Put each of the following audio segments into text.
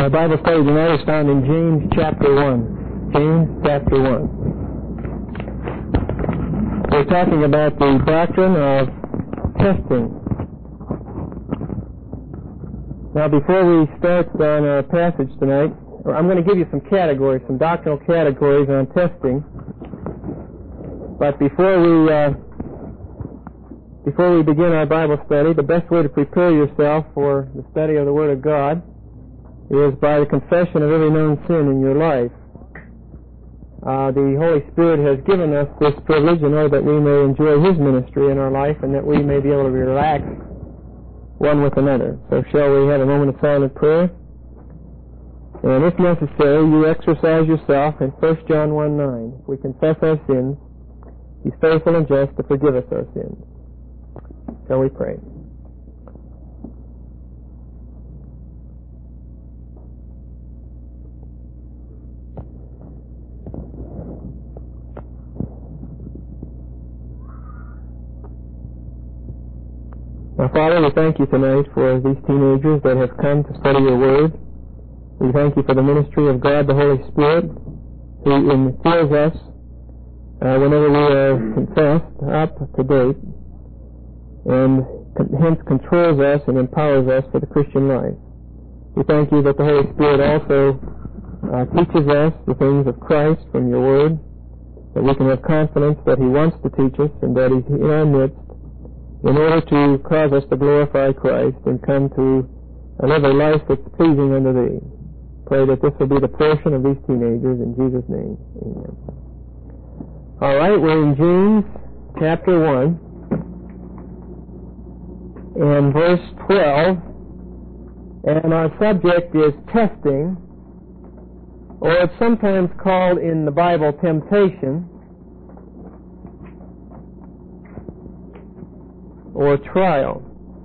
Our Bible study tonight is found in James chapter 1. James chapter 1. We're talking about the doctrine of testing. Now, before we start on our passage tonight, I'm going to give you some categories, some doctrinal categories on testing. But before we begin our Bible study, the best way to prepare yourself for the study of the Word of God is by the confession of every known sin in your life. The Holy Spirit has given us this privilege in order that we may enjoy His ministry in our life and that we may be able to relax one with another. So shall we have a moment of silent prayer? And if necessary, you exercise yourself in 1 John 1:9. If we confess our sins, He's faithful and just to forgive us our sins. Shall we pray? Now, Father, we thank you tonight for these teenagers that have come to study your Word. We thank you for the ministry of God, the Holy Spirit, who infills us whenever we are confessed up to date, and hence controls us and empowers us for the Christian life. We thank you that the Holy Spirit also teaches us the things of Christ from your Word, that we can have confidence that He wants to teach us and that He's in our midst in order to cause us to glorify Christ and come to live a life that's pleasing unto Thee. Pray that this will be the portion of these teenagers in Jesus' name. Amen. All right, we're in James chapter 1 and verse 12, and our subject is testing, or it's sometimes called in the Bible temptation, or trial.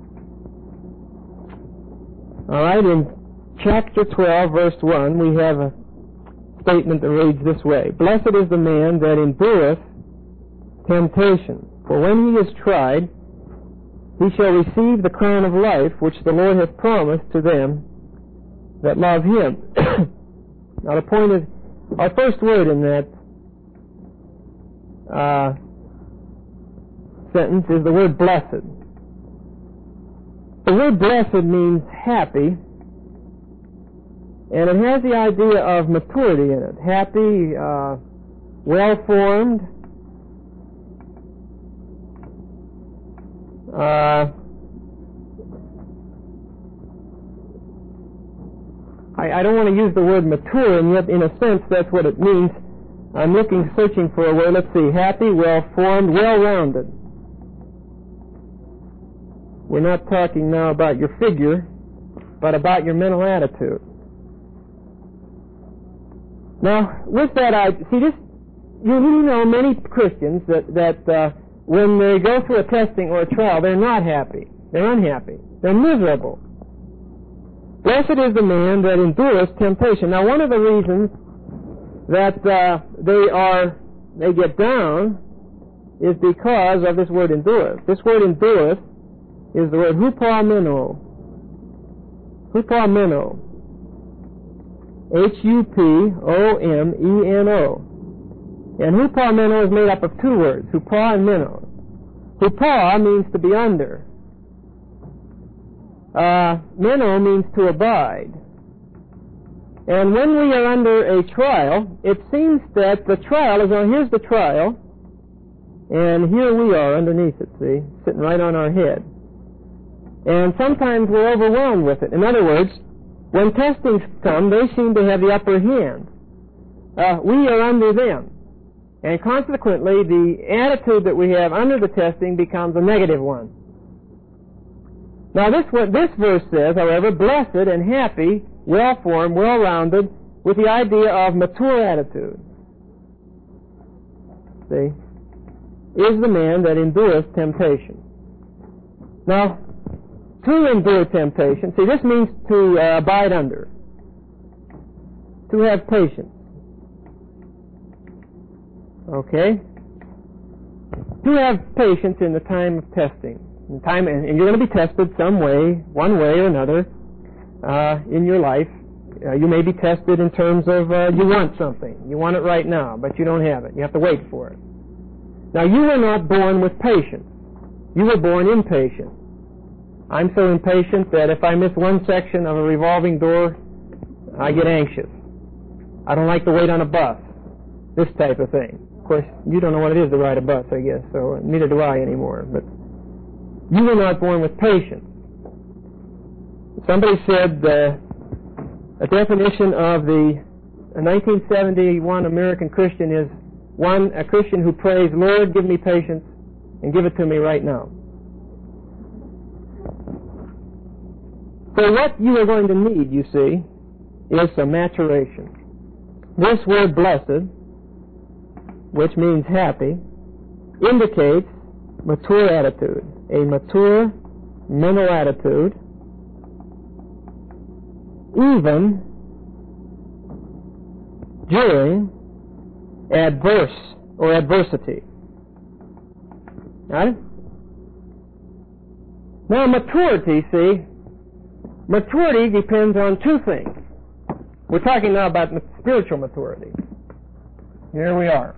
All right, in chapter 12, verse 1, we have a statement that reads this way: Blessed is the man that endureth temptation, for when he is tried, he shall receive the crown of life which the Lord hath promised to them that love Him. Now, the point is, our first word in that sentence is the word blessed. The word blessed means happy, and it has the idea of maturity in it. Happy, well-formed, I don't want to use the word mature, and yet in a sense that's what it means. I'm searching for a word. Let's see. Happy, well-formed, well-rounded. We're not talking now about your figure, but about your mental attitude. Now, with that, you know many Christians that when they go through a testing or a trial, they're not happy. They're unhappy. They're miserable. Blessed is the man that endureth temptation. Now, one of the reasons that they get down is because of this word endureth. This word endureth is the word hupomeno. Hupomeno. Hupomeno. And hupomeno is made up of two words, hupa and meno. Hupa means to be under. Meno means to abide. And when we are under a trial, it seems that the trial is here's the trial, and here we are underneath it, see, sitting right on our head. And sometimes we're overwhelmed with it. In other words, when testings come, they seem to have the upper hand. We are under them. And consequently, the attitude that we have under the testing becomes a negative one. Now, this verse says, however, blessed and happy, well-formed, well-rounded, with the idea of mature attitude. See? Is the man that endureth temptation. Now, to endure temptation, see, this means to abide under, to have patience. Okay? To have patience in the time of testing. And you're going to be tested some way, one way or another, in your life, You may be tested in terms of you want something. You want it right now, but you don't have it. You have to wait for it. Now, you were not born with patience. You were born impatient. I'm so impatient that if I miss one section of a revolving door, I get anxious. I don't like to wait on a bus. This type of thing. Of course, you don't know what it is to ride a bus, I guess, so neither do I anymore. But you were not born with patience. Somebody said a definition of the 1971 American Christian is a Christian who prays, Lord, give me patience and give it to me right now. So what you are going to need, you see, is some maturation. This word blessed, which means happy, indicates mature attitude, a mature mental attitude, even during adversity. Right? Now, maturity, see, maturity depends on two things. We're talking now about spiritual maturity. Here we are.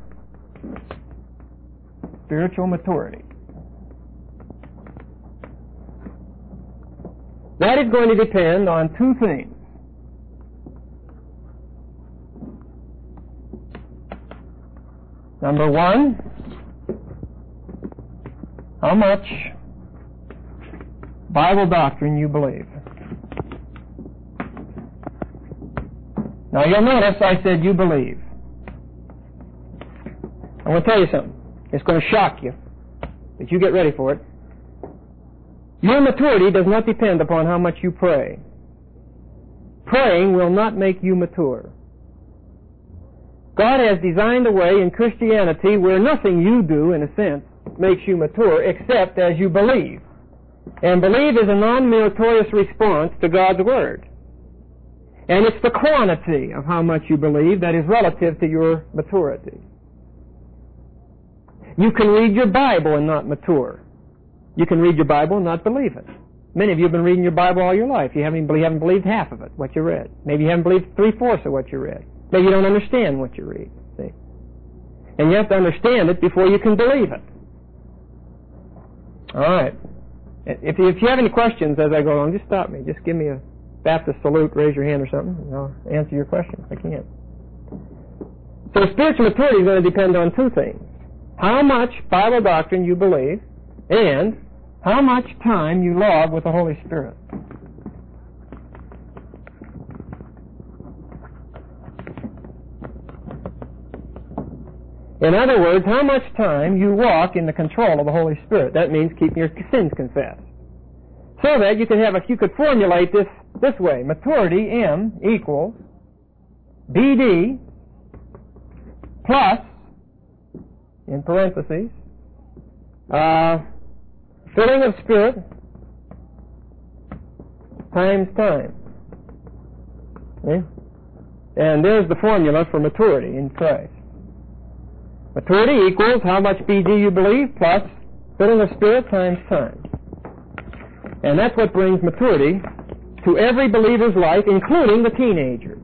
Spiritual maturity. That is going to depend on two things. Number one, how much Bible doctrine you believe. Now you'll notice I said you believe. I want to tell you something. It's going to shock you, but you get ready for it. Your maturity does not depend upon how much you pray. Praying will not make you mature. God has designed a way in Christianity where nothing you do, in a sense, makes you mature except as you believe. And believe is a non-meritorious response to God's Word. And it's the quantity of how much you believe that is relative to your maturity. You can read your Bible and not mature. You can read your Bible and not believe it. Many of you have been reading your Bible all your life. You haven't believed half of it, what you read. Maybe you haven't believed 3/4 of what you read. Maybe you don't understand what you read. See? And you have to understand it before you can believe it. All right. If you have any questions as I go along, just stop me. Just give me a Baptist salute, raise your hand or something, and I'll answer your question if I can. So spiritual maturity is going to depend on two things. How much Bible doctrine you believe, and how much time you log with the Holy Spirit. In other words, how much time you walk in the control of the Holy Spirit. That means keeping your sins confessed. So that you could formulate this way. Maturity, M, equals BD plus, in parentheses, filling of Spirit times time. Okay? And there's the formula for maturity in Christ. Maturity equals how much BD you believe plus filling of Spirit times time. And that's what brings maturity to every believer's life, including the teenager.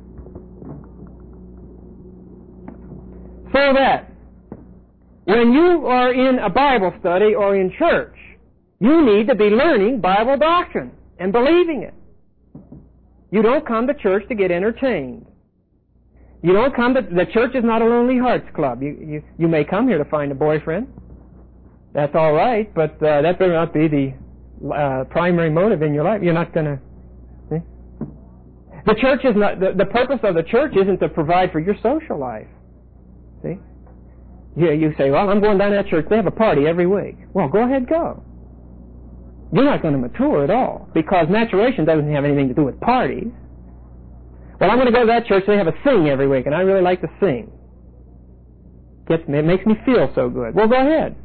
So that when you are in a Bible study or in church, you need to be learning Bible doctrine and believing it. You don't come to church to get entertained. You don't come to... The church is not a Lonely Hearts Club. You may come here to find a boyfriend. That's all right, but that better not be the primary motive in your life. You're not going to... See? The church is not... The purpose of the church isn't to provide for your social life. See? You say, well, I'm going down to that church. They have a party every week. Well, go ahead, go. You're not going to mature at all, because maturation doesn't have anything to do with parties. Well, I'm going to go to that church. They have a sing every week, and I really like to sing. It makes me feel so good. Well, go ahead.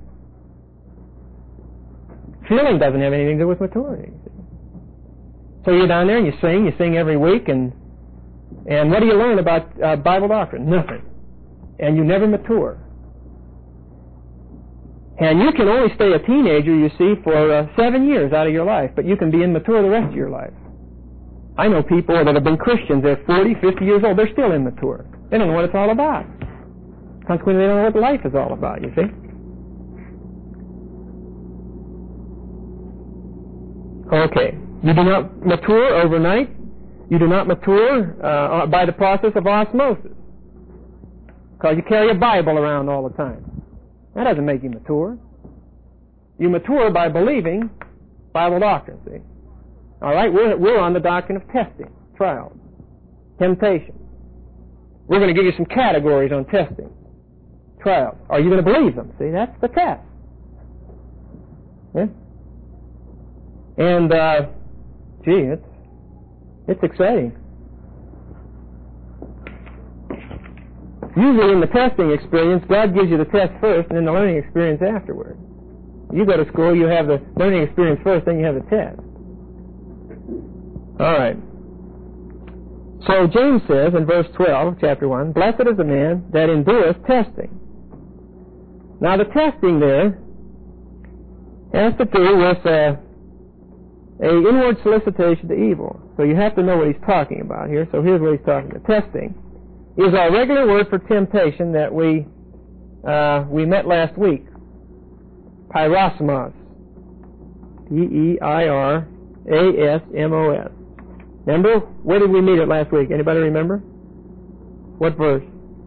Feeling doesn't have anything to do with maturity. So you're down there and you sing every week, and what do you learn about Bible doctrine? Nothing. And you never mature. And you can only stay a teenager, you see, for 7 years out of your life, but you can be immature the rest of your life. I know people that have been Christians. They're 40, 50 years old. They're still immature. They don't know what it's all about. Consequently, they don't know what life is all about, you see. Okay. You do not mature overnight. You do not mature by the process of osmosis. Because you carry a Bible around all the time. That doesn't make you mature. You mature by believing Bible doctrine, see. All right, we're on the doctrine of testing, trials, temptation. We're going to give you some categories on testing, trials. Are you going to believe them? See, that's the test. Yeah? And, it's exciting. Usually in the testing experience, God gives you the test first and then the learning experience afterward. You go to school, you have the learning experience first, then you have the test. All right. So James says in verse 12 of chapter 1, "Blessed is the man that endureth testing." Now the testing there has to do with a inward solicitation to evil. So you have to know what he's talking about here. So here's what he's talking about. Testing is our regular word for temptation that we met last week. Peirasmos. Peirasmos. Remember? Where did we meet it last week? Anybody remember? What verse?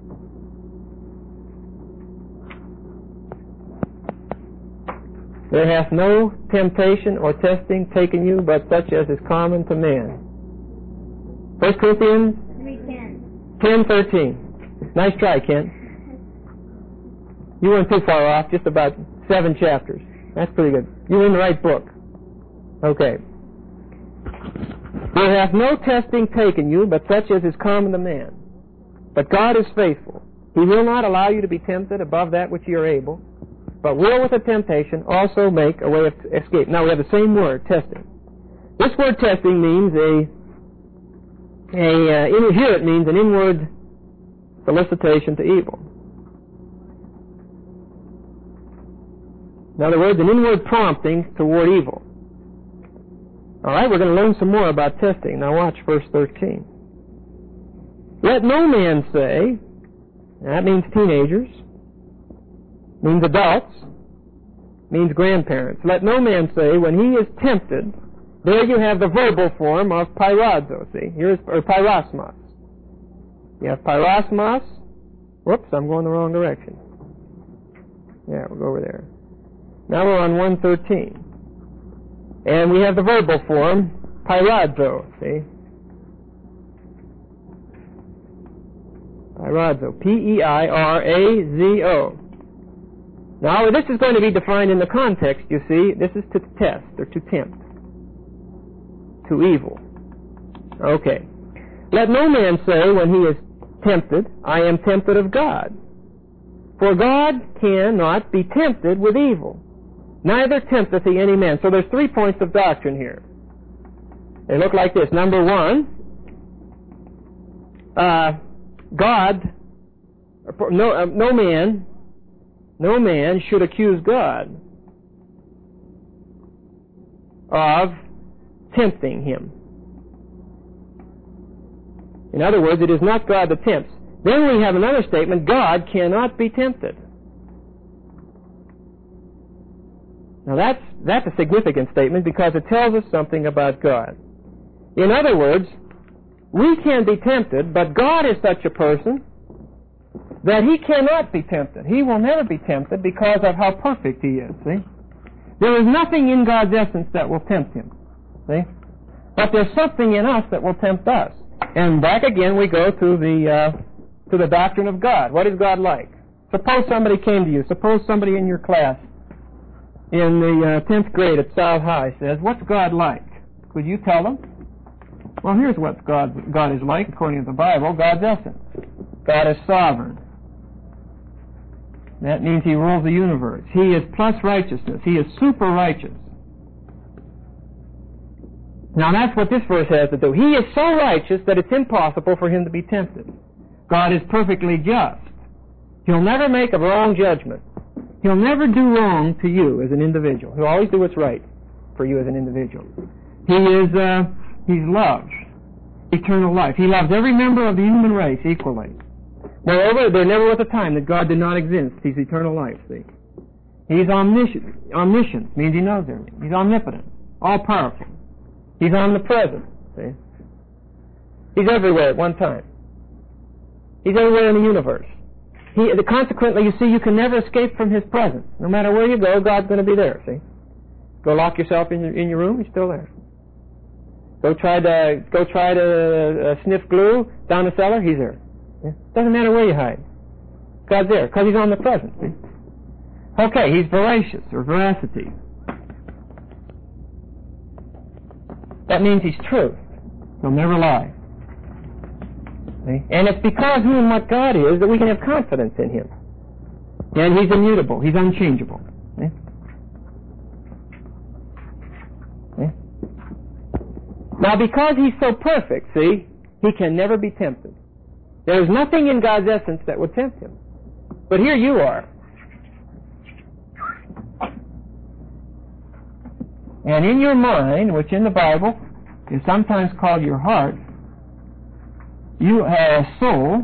"There hath no temptation or testing taken you, but such as is common to man." 1 Corinthians 10:13. Nice try, Kent. You weren't too far off, just about 7 chapters. That's pretty good. You were in the right book. Okay. "There hath no testing taken you, but such as is common to man. But God is faithful. He will not allow you to be tempted above that which you are able, but will with the temptation also make a way of escape." Now we have the same word, testing. This word testing means here it means an inward solicitation to evil. In other words, an inward prompting toward evil. All right, we're going to learn some more about testing. Now watch verse 13. "Let no man say," that means teenagers, means adults, means grandparents. "Let no man say when he is tempted," there you have the verbal form of peirazo, see? Here's peirasmos. You have peirasmos. Whoops, I'm going the wrong direction. Yeah, we'll go over there. Now we're on 113. And we have the verbal form, peirazo, see? Peirazo, P-E-I-R-A-Z-O. Now, this is going to be defined in the context, you see. This is to test, or to tempt. To evil. Okay. "Let no man say when he is tempted, I am tempted of God. For God cannot be tempted with evil. Neither tempteth he any man." So there's 3 points of doctrine here. They look like this. Number 1, no man should accuse God of tempting him. In other words, it is not God that tempts. Then we have another statement, God cannot be tempted. Now that's a significant statement because it tells us something about God. In other words, we can be tempted, but God is such a person that he cannot be tempted. He will never be tempted because of how perfect he is, see? There is nothing in God's essence that will tempt him, see? But there's something in us that will tempt us. And back again we go to the doctrine of God. What is God like? Suppose somebody came to you. Suppose somebody in your class in the 10th grade at South High says, "What's God like?" Could you tell them? Well, here's what God is like according to the Bible, God's essence. God is sovereign. That means he rules the universe. He is plus righteousness. He is super righteous. Now that's what this verse has to do. He is so righteous that it's impossible for him to be tempted. God is perfectly just. He'll never make a wrong judgment. He'll never do wrong to you as an individual. He'll always do what's right for you as an individual. He's love. eternal life. He loves every member of the human race equally. Moreover, there never was a time that God did not exist. He's eternal life, see. He's omniscient. Omniscience means He knows everything. He's omnipotent, all-powerful. He's omnipresent, see. He's everywhere at one time. He's everywhere in the universe. Consequently, you see, you can never escape from His presence. No matter where you go, God's going to be there, see. Go lock yourself in your room, He's still there. Go try to sniff glue down the cellar, He's there. Yeah? Doesn't matter where you hide. God's there, because He's omnipresent, see. Okay, He's veracious, or veracity. That means He's truth. He'll never lie. See? And it's because who and what God is that we can have confidence in Him. And He's immutable. He's unchangeable. See? See? Now, because He's so perfect, see, He can never be tempted. There's nothing in God's essence that would tempt Him. But here you are. And in your mind, which in the Bible is sometimes called your heart, you have a soul,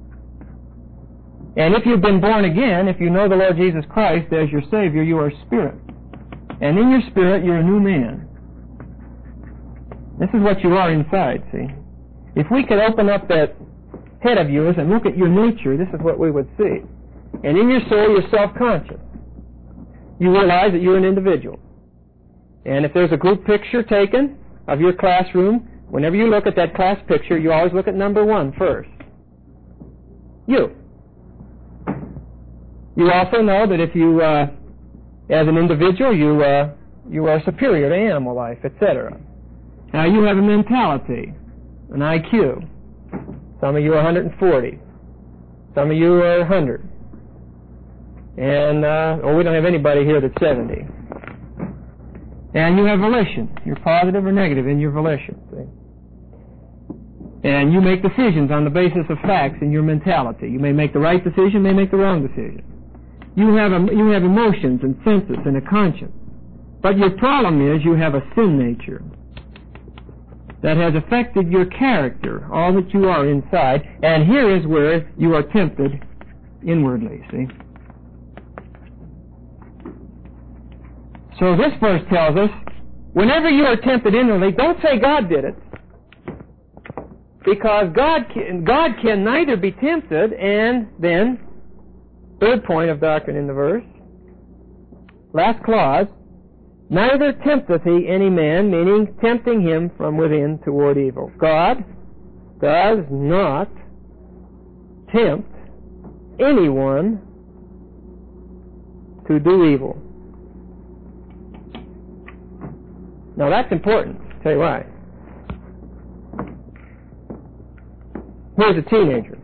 and if you've been born again, if you know the Lord Jesus Christ as your Savior, you are a spirit. And in your spirit, you're a new man. This is what you are inside, see. If we could open up that head of yours and look at your nature, this is what we would see. And in your soul, you're self-conscious. You realize that you're an individual. And if there's a group picture taken of your classroom, whenever you look at that class picture, you always look at number 1 first. You. You also know that if you, as an individual, you are superior to animal life, etc. Now, you have a mentality, an IQ. Some of you are 140. Some of you are 100. And, we don't have anybody here that's 70. And you have volition. You're positive or negative in your volition. See? And you make decisions on the basis of facts in your mentality. You may make the right decision, may make the wrong decision. You have emotions and senses and a conscience. But your problem is you have a sin nature that has affected your character, all that you are inside. And here is where you are tempted inwardly, see? So this verse tells us, whenever you are tempted inwardly, don't say God did it. Because God can neither be tempted, and then, third point of doctrine in the verse, last clause, neither tempteth He any man, meaning tempting him from within toward evil. God does not tempt anyone to do evil. Now that's important. I'll tell you why. Here's a teenager.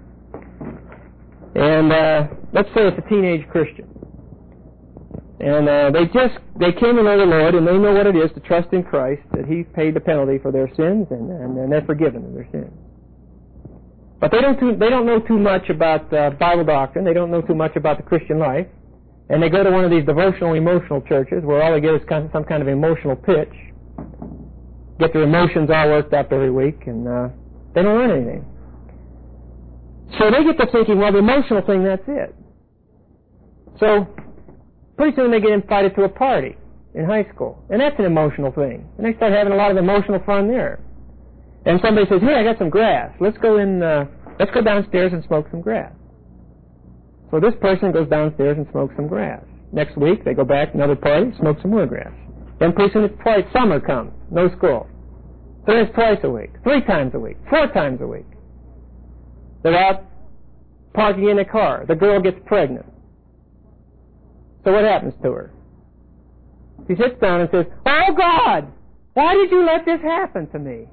And let's say it's a teenage Christian. And they came to know the Lord, and they know what it is to trust in Christ, that He paid the penalty for their sins, and they're forgiven of their sins. But they don't know too much about Bible doctrine. They don't know too much about the Christian life. And they go to one of these devotional, emotional churches where all they get is some kind of emotional pitch. Get their emotions all worked up every week, and they don't learn anything. So they get to thinking, well, the emotional thing, that's it. So pretty soon they get invited to a party in high school, and that's an emotional thing. And they start having a lot of emotional fun there. And somebody says, hey, I got some grass. Let's go downstairs and smoke some grass. So this person goes downstairs and smokes some grass. Next week, they go back to another party, smoke some more grass. Then pretty soon it's twice. Summer comes, no school. Then it's twice a week, 3 times a week, 4 times a week. They're out parking in a car. The girl gets pregnant. So what happens to her? She sits down and says, oh, God, why did you let this happen to me?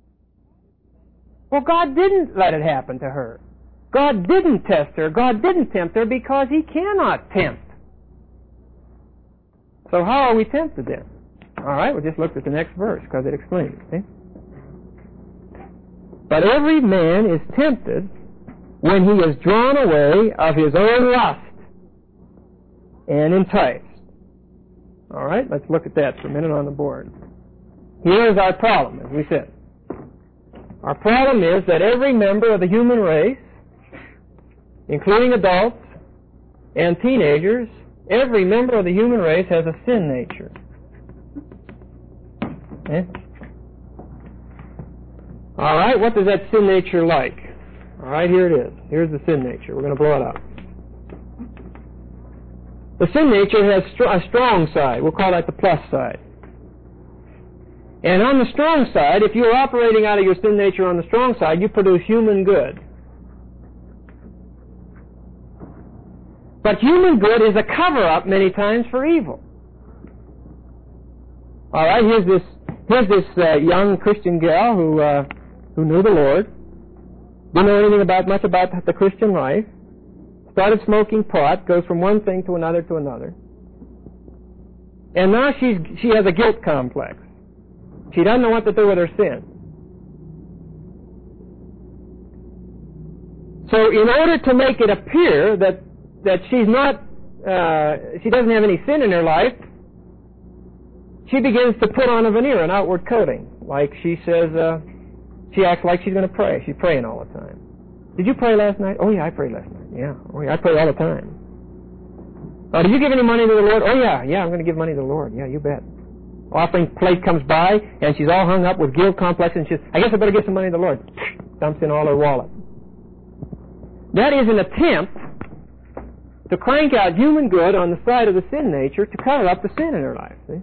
Well, God didn't let it happen to her. God didn't test her. God didn't tempt her because He cannot tempt. So how are we tempted then? All right, we'll just look at the next verse because it explains it. See? But every man is tempted when he is drawn away of his own lust and enticed. All right, let's look at that for a minute on the board. Here is our problem, as we said. Our problem is that every member of the human race, including adults and teenagers, every member of the human race has a sin nature. Okay? All right, what does that sin nature like? All right, here it is. Here's the sin nature. We're going to blow it up. The sin nature has a strong side. We'll call that the plus side. And on the strong side, if you're operating out of your sin nature on the strong side, you produce human good. But human good is a cover-up many times for evil. All right, here's this young Christian gal who knew the Lord, didn't know anything much about the Christian life, started smoking pot, goes from one thing to another, and now she has a guilt complex. She doesn't know what to do with her sin. So in order to make it appear that she's not, she doesn't have any sin in her life, she begins to put on a veneer, an outward coating. Like she says, she acts like she's going to pray. She's praying all the time. Did you pray last night? Oh yeah, I prayed last night. Yeah, oh yeah, I pray all the time. Oh, did you give any money to the Lord? Oh yeah, I'm going to give money to the Lord. Yeah, you bet. Offering plate comes by, and she's all hung up with guilt complex, and she's, I guess I better give some money to the Lord. Dumps in all her wallet. That is an attempt to crank out human good on the side of the sin nature to cover up the sin in her life. See?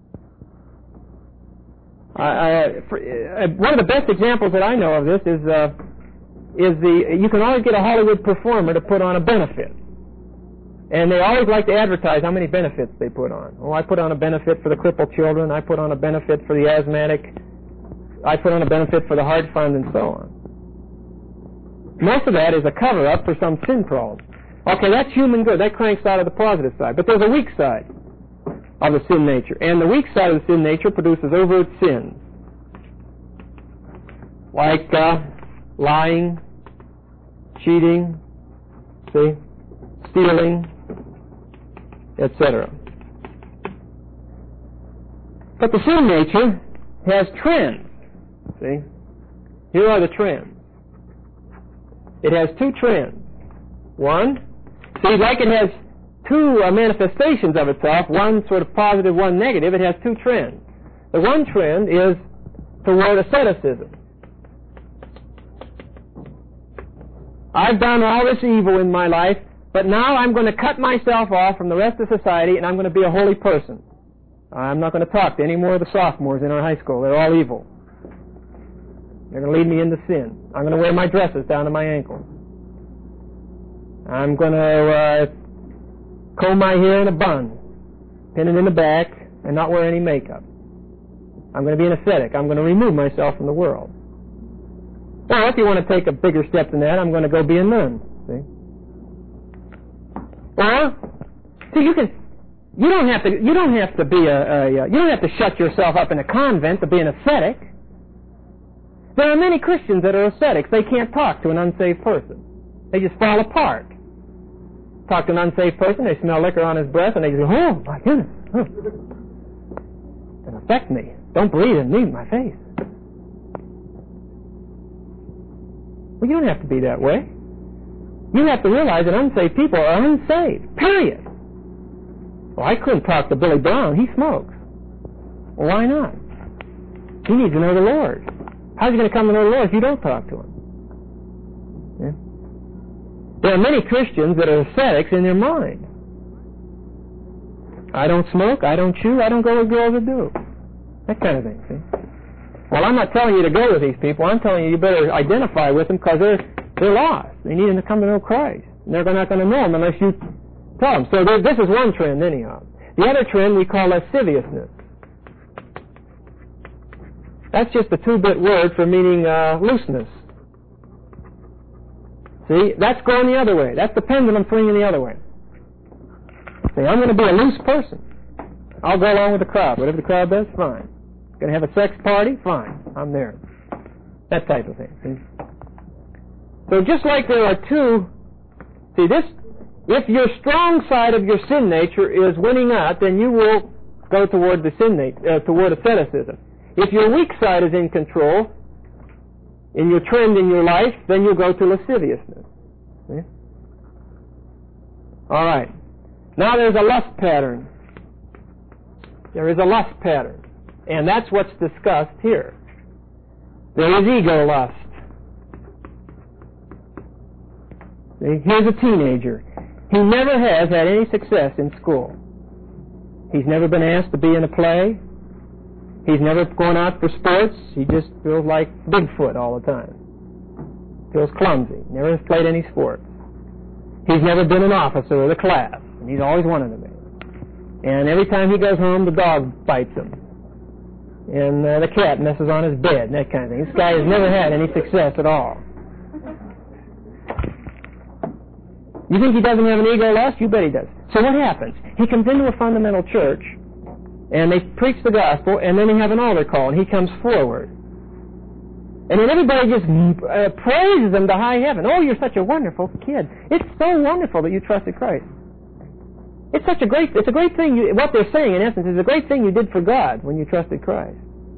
One of the best examples that I know of this is you can always get a Hollywood performer to put on a benefit. And they always like to advertise how many benefits they put on. Oh, I put on a benefit for the crippled children. I put on a benefit for the asthmatic. I put on a benefit for the heart fund, and so on. Most of that is a cover-up for some sin problem. Okay, that's human good. That cranks out of the positive side. But there's a weak side of the sin nature. And the weak side of the sin nature produces overt sins. Like lying, cheating, stealing, etc. But the sin nature has trends. See? Here are the trends. It has two trends. One, see, like it has two manifestations of itself, one sort of positive, one negative, it has two trends. The one trend is toward asceticism. I've done all this evil in my life, but now I'm going to cut myself off from the rest of society, and I'm going to be a holy person. I'm not going to talk to any more of the sophomores in our high school. They're all evil. They're going to lead me into sin. I'm going to wear my dresses down to my ankles. I'm going to comb my hair in a bun, pin it in the back, and not wear any makeup. I'm going to be an ascetic. I'm going to remove myself from the world. Well, if you want to take a bigger step than that, I'm going to go be a nun. See? Or, see, you don't have to shut yourself up in a convent to be an ascetic. There are many Christians that are ascetics. They can't talk to an unsaved person. They just fall apart. Talk to an unsaved person, they smell liquor on his breath, and they go, oh, my goodness. Oh. It'll affect me. Don't breathe in me, my face. Well, you don't have to be that way. You have to realize that unsaved people are unsaved, period. Well, I couldn't talk to Billy Brown. He smokes. Well, why not? He needs to know the Lord. How's he going to come to know the Lord if you don't talk to him? Yeah? There are many Christians that are ascetics in their mind. I don't smoke, I don't chew, I don't go with girls that do. That kind of thing, see? Well, I'm not telling you to go with these people. I'm telling you better identify with them because they're lost. They need to come to know Christ. And they're not going to know him unless you tell them. So this is one trend anyhow. The other trend we call lasciviousness. That's just a two-bit word for meaning looseness. See, that's going the other way. That's the pendulum swinging the other way. See, I'm going to be a loose person. I'll go along with the crowd. Whatever the crowd does, fine. Going to have a sex party? Fine. I'm there. That type of thing. See? So just like there are two, see this, if your strong side of your sin nature is winning out, then you will go toward the sin nature, toward asceticism. If your weak side is in control, in your trend in your life, then you'll go to lasciviousness. See? All right. Now there's a lust pattern. There is a lust pattern. And that's what's discussed here. There is ego lust. See? Here's a teenager. He never has had any success in school. He's never been asked to be in a play. He's never gone out for sports. He just feels like Bigfoot all the time. Feels clumsy. Never has played any sports. He's never been an officer of the class, and he's always wanted to be. And every time he goes home, the dog bites him. And the cat messes on his bed and that kind of thing. This guy has never had any success at all. You think he doesn't have an ego lust? You bet he does. So what happens? He comes into a fundamental church, and they preach the gospel, and then they have an altar call, and he comes forward. And then everybody just praises him to high heaven. Oh, you're such a wonderful kid. It's so wonderful that you trusted Christ. It's a great thing. What they're saying, in essence, is a great thing you did for God when you trusted Christ.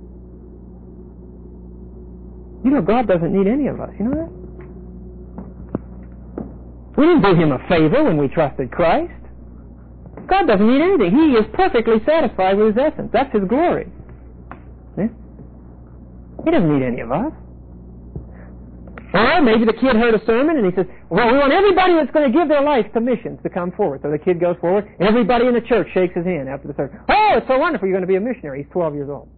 You know, God doesn't need any of us. You know that? We didn't do him a favor when we trusted Christ. God doesn't need anything. He is perfectly satisfied with his essence. That's his glory. Yeah? He doesn't need any of us. Or maybe the kid heard a sermon and he says, well, we want everybody that's going to give their life to missions to come forward. So the kid goes forward, and everybody in the church shakes his hand after the service. Oh, it's so wonderful, you're going to be a missionary. He's 12 years old.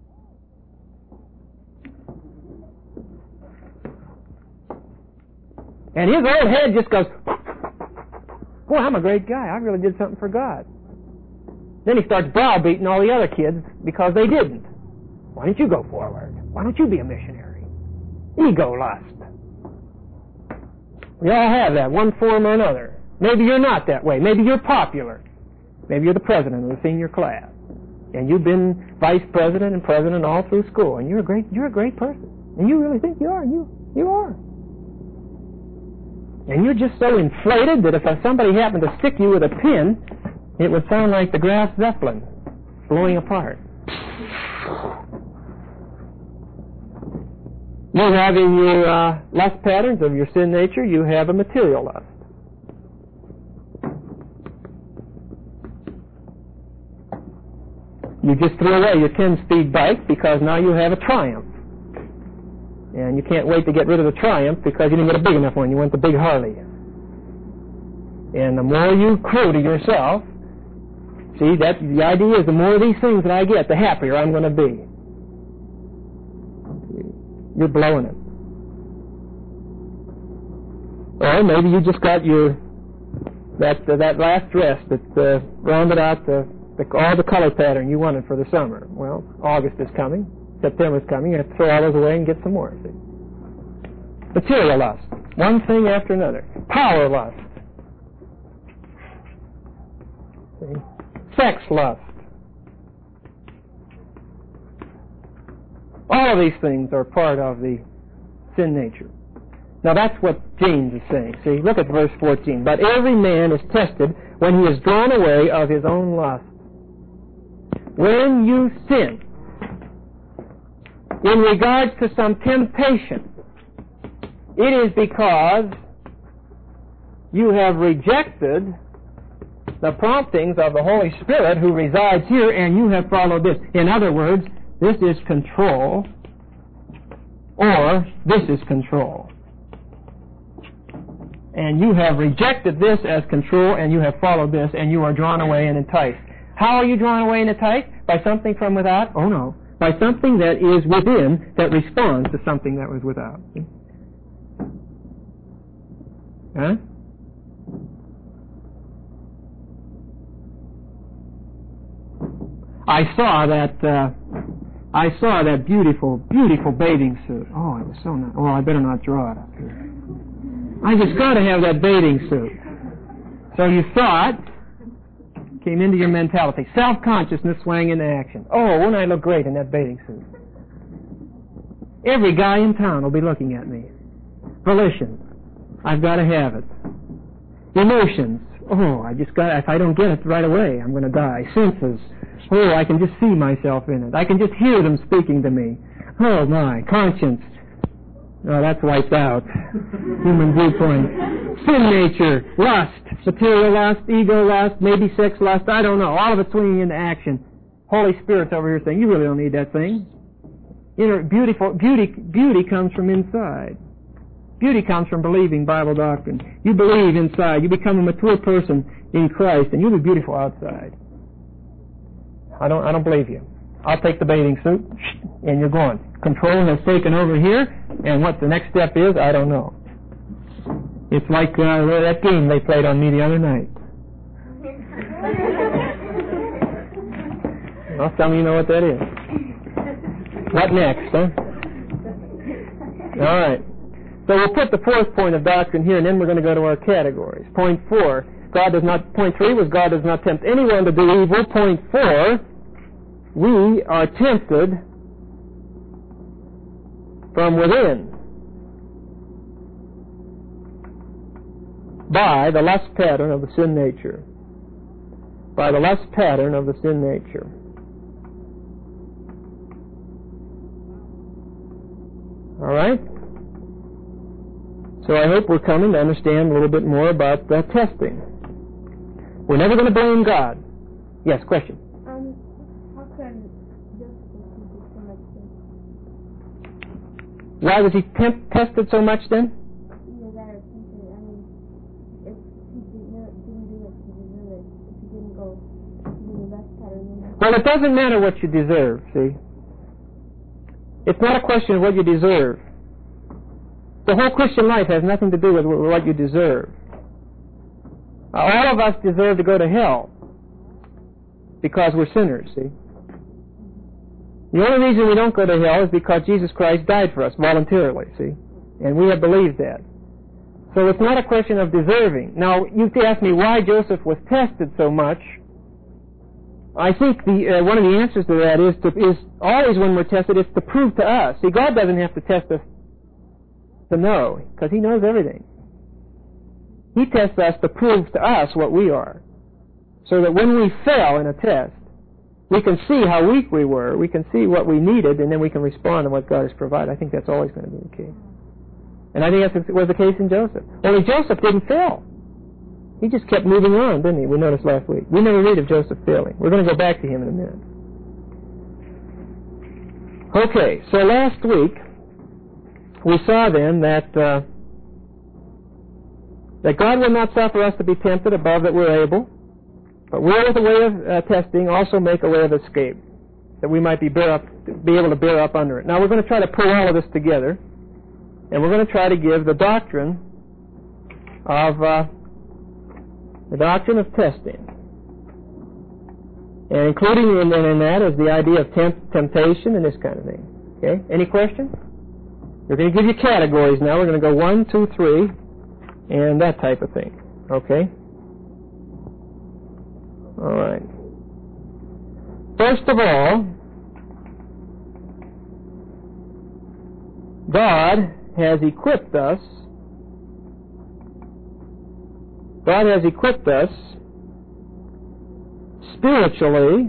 And his old head just goes, boy, I'm a great guy. I really did something for God. Then he starts browbeating all the other kids because they didn't. Why don't you go forward? Why don't you be a missionary? Ego lust. We all have that, one form or another. Maybe you're not that way. Maybe you're popular. Maybe you're the president of the senior class. And you've been vice president and president all through school. And you're a great person. And you really think you are. You are. And you're just so inflated that if somebody happened to stick you with a pin, it would sound like the Graf Zeppelin blowing apart. You have in your lust patterns of your sin nature, you have a material lust. You just threw away your 10-speed bike because now you have a Triumph. And you can't wait to get rid of the Triumph because you didn't get a big enough one. You want the big Harley. And the more you crow to yourself, see, the idea is the more of these things that I get, the happier I'm going to be. You're blowing it. Or maybe you just got that last dress that rounded out all the color pattern you wanted for the summer. Well, August is coming. September's coming. You have to throw all those away and get some more. See? Material lust. One thing after another. Power lust. See? Sex lust. All of these things are part of the sin nature. Now that's what James is saying. See, look at verse 14. But every man is tested when he is drawn away of his own lust. When you sin, in regards to some temptation, it is because you have rejected the promptings of the Holy Spirit who resides here, and you have followed this. In other words, this is control, or this is control. And you have rejected this as control, and you have followed this, and you are drawn away and enticed. How are you drawn away and enticed? By something from without? Oh no. By something that is within that responds to something that was without. Huh? I saw that beautiful, beautiful bathing suit. Oh, it was so nice. Oh, I better not draw it up here. I just got to have that bathing suit. So you saw it, came into your mentality. Self-consciousness swang into action. Oh, won't I look great in that bathing suit? Every guy in town will be looking at me. Volition. I've got to have it. Emotions. Oh, if I don't get it right away, I'm going to die. Senses. Oh, I can just see myself in it. I can just hear them speaking to me. Oh, my. Conscience. No, that's wiped out. Human viewpoint. Sin nature, lust, material lust, ego lust, maybe sex lust, I don't know. All of it swinging into action. Holy Spirit's over here saying, you really don't need that thing. Beauty comes from inside. Beauty comes from believing Bible doctrine. You believe inside. You become a mature person in Christ, and you'll be beautiful outside. I don't believe you. I'll take the bathing suit, and you're gone. Control has taken over here, and what the next step is, I don't know. It's like that game they played on me the other night. Well, some of you know what that is. What next, huh? All right. So we'll put the fourth point of doctrine here, and then we're going to go to our categories. Point 4, Point 3 was God does not tempt anyone to do evil. Point 4, we are tempted from within by the lust pattern of the sin nature. By the lust pattern of the sin nature. All right? So I hope we're coming to understand a little bit more about testing. We're never going to blame God. Yes, question? How can Joseph be so much then? Why was he tested so much then? Well, it doesn't matter what you deserve, see? It's not a question of what you deserve. The whole Christian life has nothing to do with what you deserve. All of us deserve to go to hell because we're sinners, see? The only reason we don't go to hell is because Jesus Christ died for us voluntarily, see? And we have believed that. So it's not a question of deserving. Now, you ask me why Joseph was tested so much. I think one of the answers to that is always when we're tested, it's to prove to us. See, God doesn't have to test us to know, because He knows everything. He tests us to prove to us what we are, so that when we fail in a test, we can see how weak we were, we can see what we needed, and then we can respond to what God has provided. I think that's always going to be the case. And I think that was the case in Joseph. Only Joseph didn't fail. He just kept moving on, didn't he? We noticed last week. We never read of Joseph failing. We're going to go back to him in a minute. Okay, so last week we saw then that God will not suffer us to be tempted above that we're able, but will, with a way of testing, also make a way of escape, that we might be able to bear up under it. Now we're going to try to pull all of this together, and we're going to try to give the doctrine of testing. And including in that is the idea of temptation and this kind of thing. Okay? Any questions? We're going to give you categories now. We're going to go 1, 2, 3, and that type of thing. Okay? All right. First of all, God has equipped us spiritually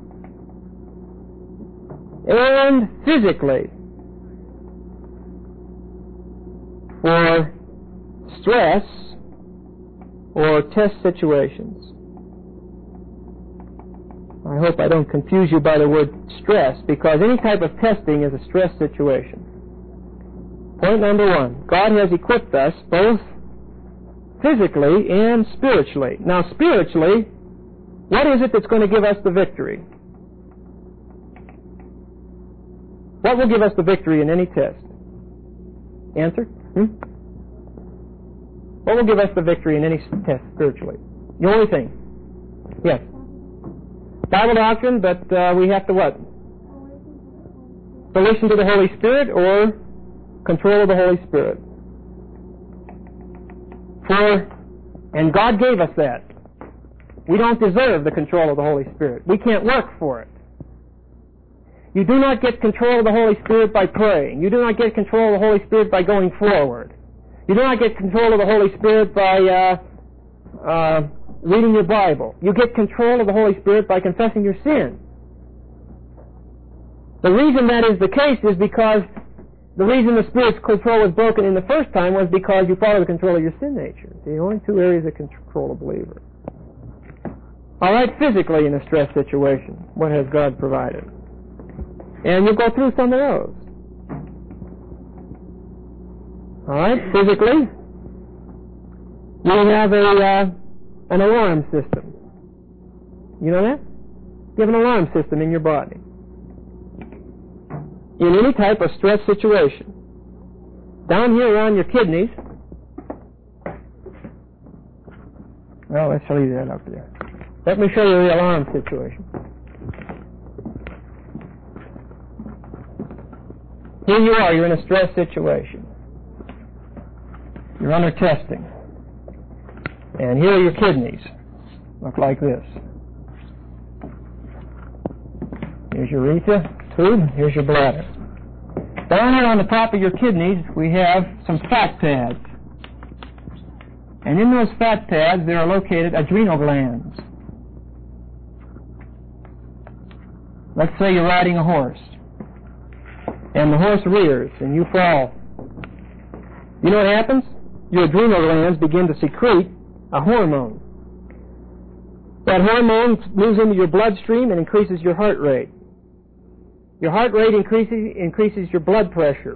and physically for stress or test situations. I hope I don't confuse you by the word stress, because any type of testing is a stress situation. Point number 1, God has equipped us both physically and spiritually. Now, spiritually, what is it that's going to give us the victory? What will give us the victory in any test? Answer? What will give us the victory in any test spiritually? The only thing. Yes. Bible doctrine, but we have to what? To listen to the Holy Spirit or control of the Holy Spirit. And God gave us that. We don't deserve the control of the Holy Spirit. We can't work for it. You do not get control of the Holy Spirit by praying. You do not get control of the Holy Spirit by going forward. You do not get control of the Holy Spirit by reading your Bible. You get control of the Holy Spirit by confessing your sin. The reason that is the case is because the reason the Spirit's control was broken in the first time was because you follow the control of your sin nature. The only two areas that control a believer. All right, physically in a stress situation, what has God provided? And you'll go through some of those. All right, physically, you have an alarm system. You know that? You have an alarm system in your body. In any type of stress situation. Down here around your kidneys. Well, let's leave that up there. Let me show you the alarm situation. Here you are, you're in a stress situation. You're under testing. And here are your kidneys. Look like this. Here's your urethra tube, here's your bladder. Down here on the top of your kidneys, we have some fat pads. And in those fat pads, there are located adrenal glands. Let's say you're riding a horse, and the horse rears, and you fall. You know what happens? Your adrenal glands begin to secrete a hormone. That hormone moves into your bloodstream and increases your heart rate. Your heart rate increases your blood pressure.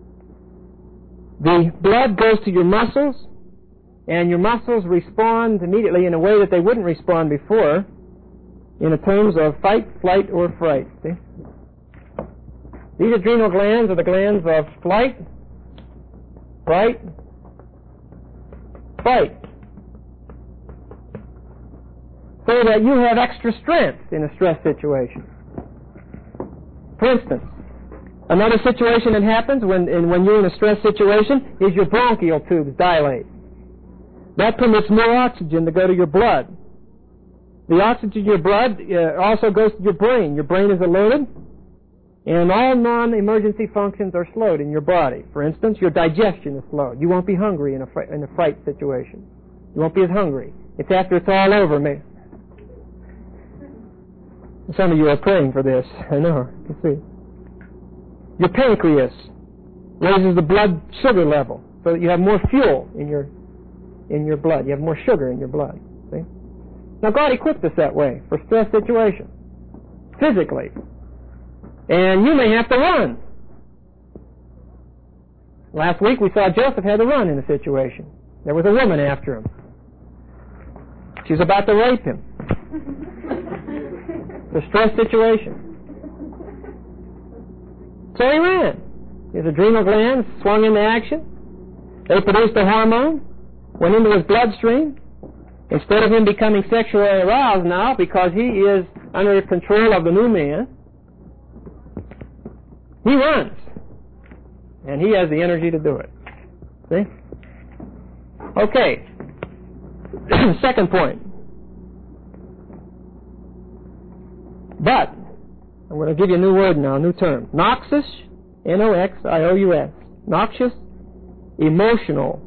The blood goes to your muscles, and your muscles respond immediately in a way that they wouldn't respond before, in the terms of fight, flight, or fright. See? These adrenal glands are the glands of flight, fight, fight. So that you have extra strength in a stress situation. For instance, another situation that happens when you're in a stress situation is your bronchial tubes dilate. That permits more oxygen to go to your blood. The oxygen to your blood also goes to your brain. Your brain is alerted, and all non-emergency functions are slowed in your body. For instance, your digestion is slowed. You won't be hungry in a fright situation. You won't be as hungry. It's after it's all over. Some of you are praying for this. I know. You can see. Your pancreas raises the blood sugar level so that you have more fuel in your blood. You have more sugar in your blood. See? Now, God equipped us that way for stress situations, physically. And you may have to run. Last week we saw Joseph had to run in a situation. There was a woman after him. She was about to rape him. The stress situation. So he ran. His adrenal glands swung into action. They produced a hormone, went into his bloodstream. Instead of him becoming sexually aroused now, because he is under the control of the new man, he runs. And he has the energy to do it. See? Okay. Second point. But, I'm going to give you a new word now, a new term. Noxious, N-O-X-I-O-U-S. Noxious, emotional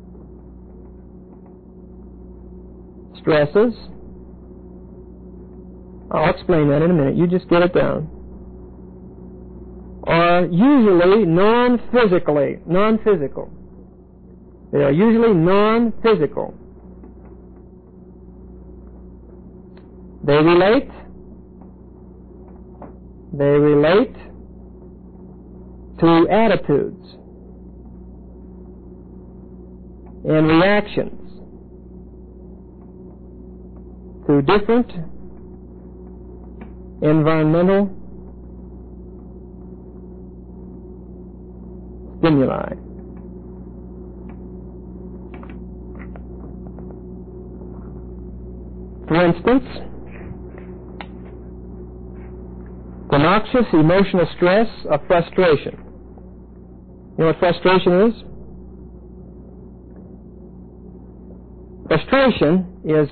stresses. I'll explain that in a minute. You just get it down. Are usually non-physical. They are usually non-physical. They relate to attitudes and reactions to different environmental stimuli. For instance, the noxious emotional stress of frustration. You know what frustration is? Frustration is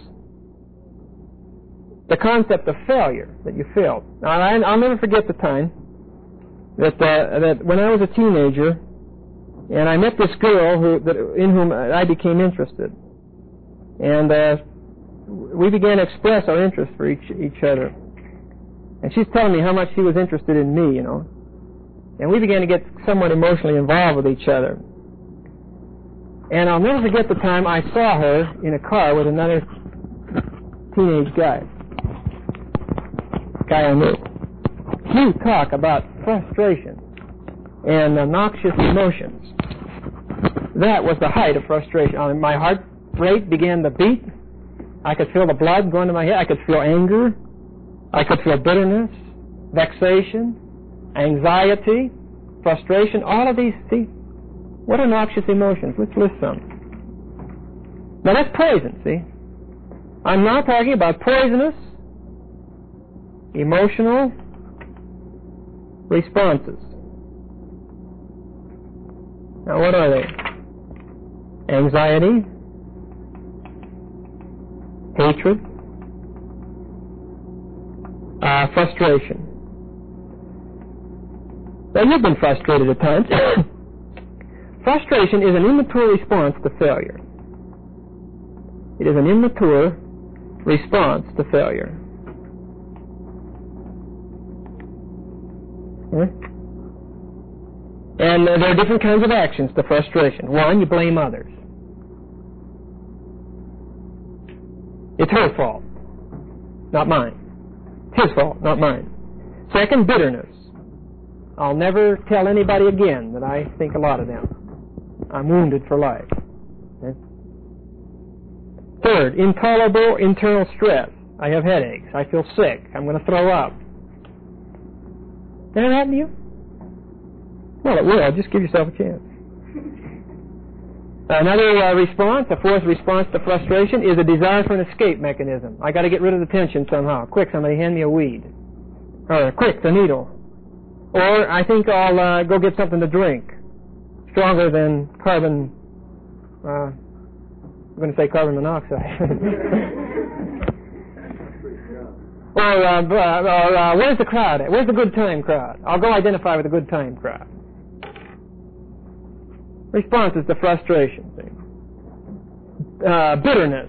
the concept of failure, that you failed. Now, I'll never forget the time that when I was a teenager, and I met this girl in whom I became interested. And we began to express our interest for each other. And she's telling me how much she was interested in me, you know. And we began to get somewhat emotionally involved with each other. And I'll never forget the time I saw her in a car with another teenage guy I knew. You talk about frustration and noxious emotions. That was the height of frustration. My heart rate began to beat. I could feel the blood going to my head. I could feel anger. I could feel bitterness, vexation, anxiety, frustration. All of these, see, what are noxious emotions? Let's list some. Now that's poison, see. I'm now talking about poisonous emotional responses. Now what are they? Anxiety, hatred, frustration. Now you've been frustrated at times. Frustration is an immature response to failure. It is an immature response to failure. And there are different kinds of actions to frustration. One, you blame others. It's her fault, not mine. It's his fault, not mine. Second, bitterness. I'll never tell anybody again that I think a lot of them. I'm wounded for life. Okay? Third, intolerable internal stress. I have headaches. I feel sick. I'm going to throw up. That ever happen to you? Well, it will. Just give yourself a chance. Another response, a fourth response to frustration, is a desire for an escape mechanism. I got to get rid of the tension somehow. Quick, somebody hand me a weed. Or quick, the needle. Or I think I'll go get something to drink. Stronger than carbon, I'm going to say carbon monoxide. or where's the crowd at? Where's the good time crowd? I'll go identify with the good time crowd. Responses to frustration. Bitterness.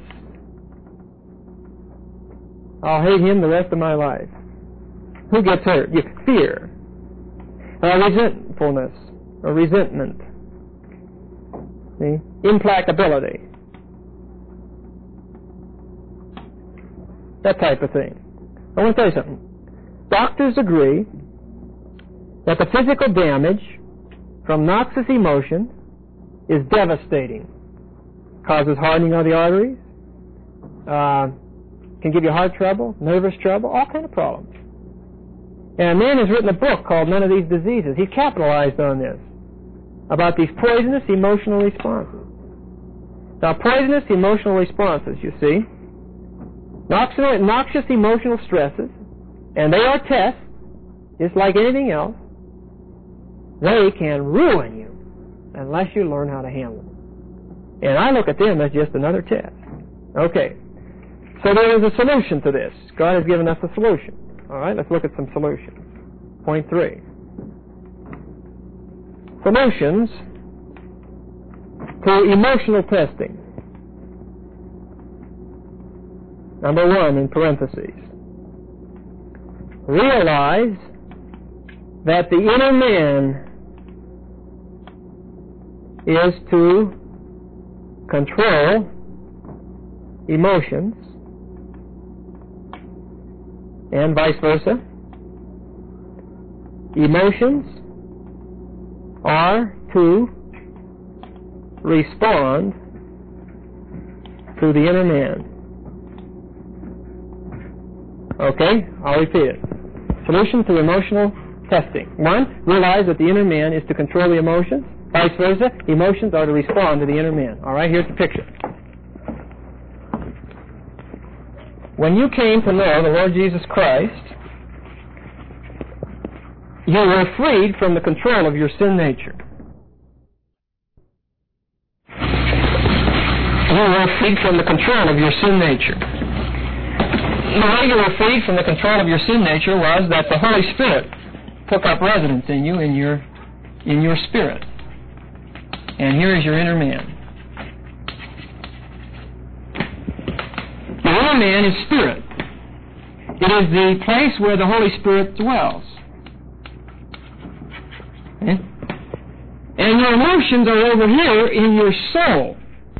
I'll hate him the rest of my life. Who gets hurt? Fear. Resentfulness or resentment. See? Implacability. That type of thing. I want to tell you something. Doctors agree that the physical damage from noxious emotion is devastating. Causes hardening of the arteries, can give you heart trouble, nervous trouble, all kind of problems. And a man has written a book called None of These Diseases. He's capitalized on this, about these poisonous emotional responses. Now, poisonous emotional responses, you see, noxious emotional stresses, and they are tests, just like anything else. They can ruin you unless you learn how to handle them. And I look at them as just another test. Okay. So there is a solution to this. God has given us a solution. All right, let's look at some solutions. Point 3. Solutions to emotional testing. Number 1, in parentheses. Realize that the inner man is to control emotions and vice versa. Emotions are to respond to the inner man. Okay, I'll repeat it. Solution to emotional testing. 1, realize that the inner man is to control the emotions. Vice versa, emotions are to respond to the inner man. All right, here's the picture. When you came to know the Lord Jesus Christ, you were freed from the control of your sin nature. You were freed from the control of your sin nature. The way you were freed from the control of your sin nature was that the Holy Spirit took up residence in you, in your spirit. And here is your inner man. The inner man is spirit. It is the place where the Holy Spirit dwells. Eh? And your emotions are over here in your soul.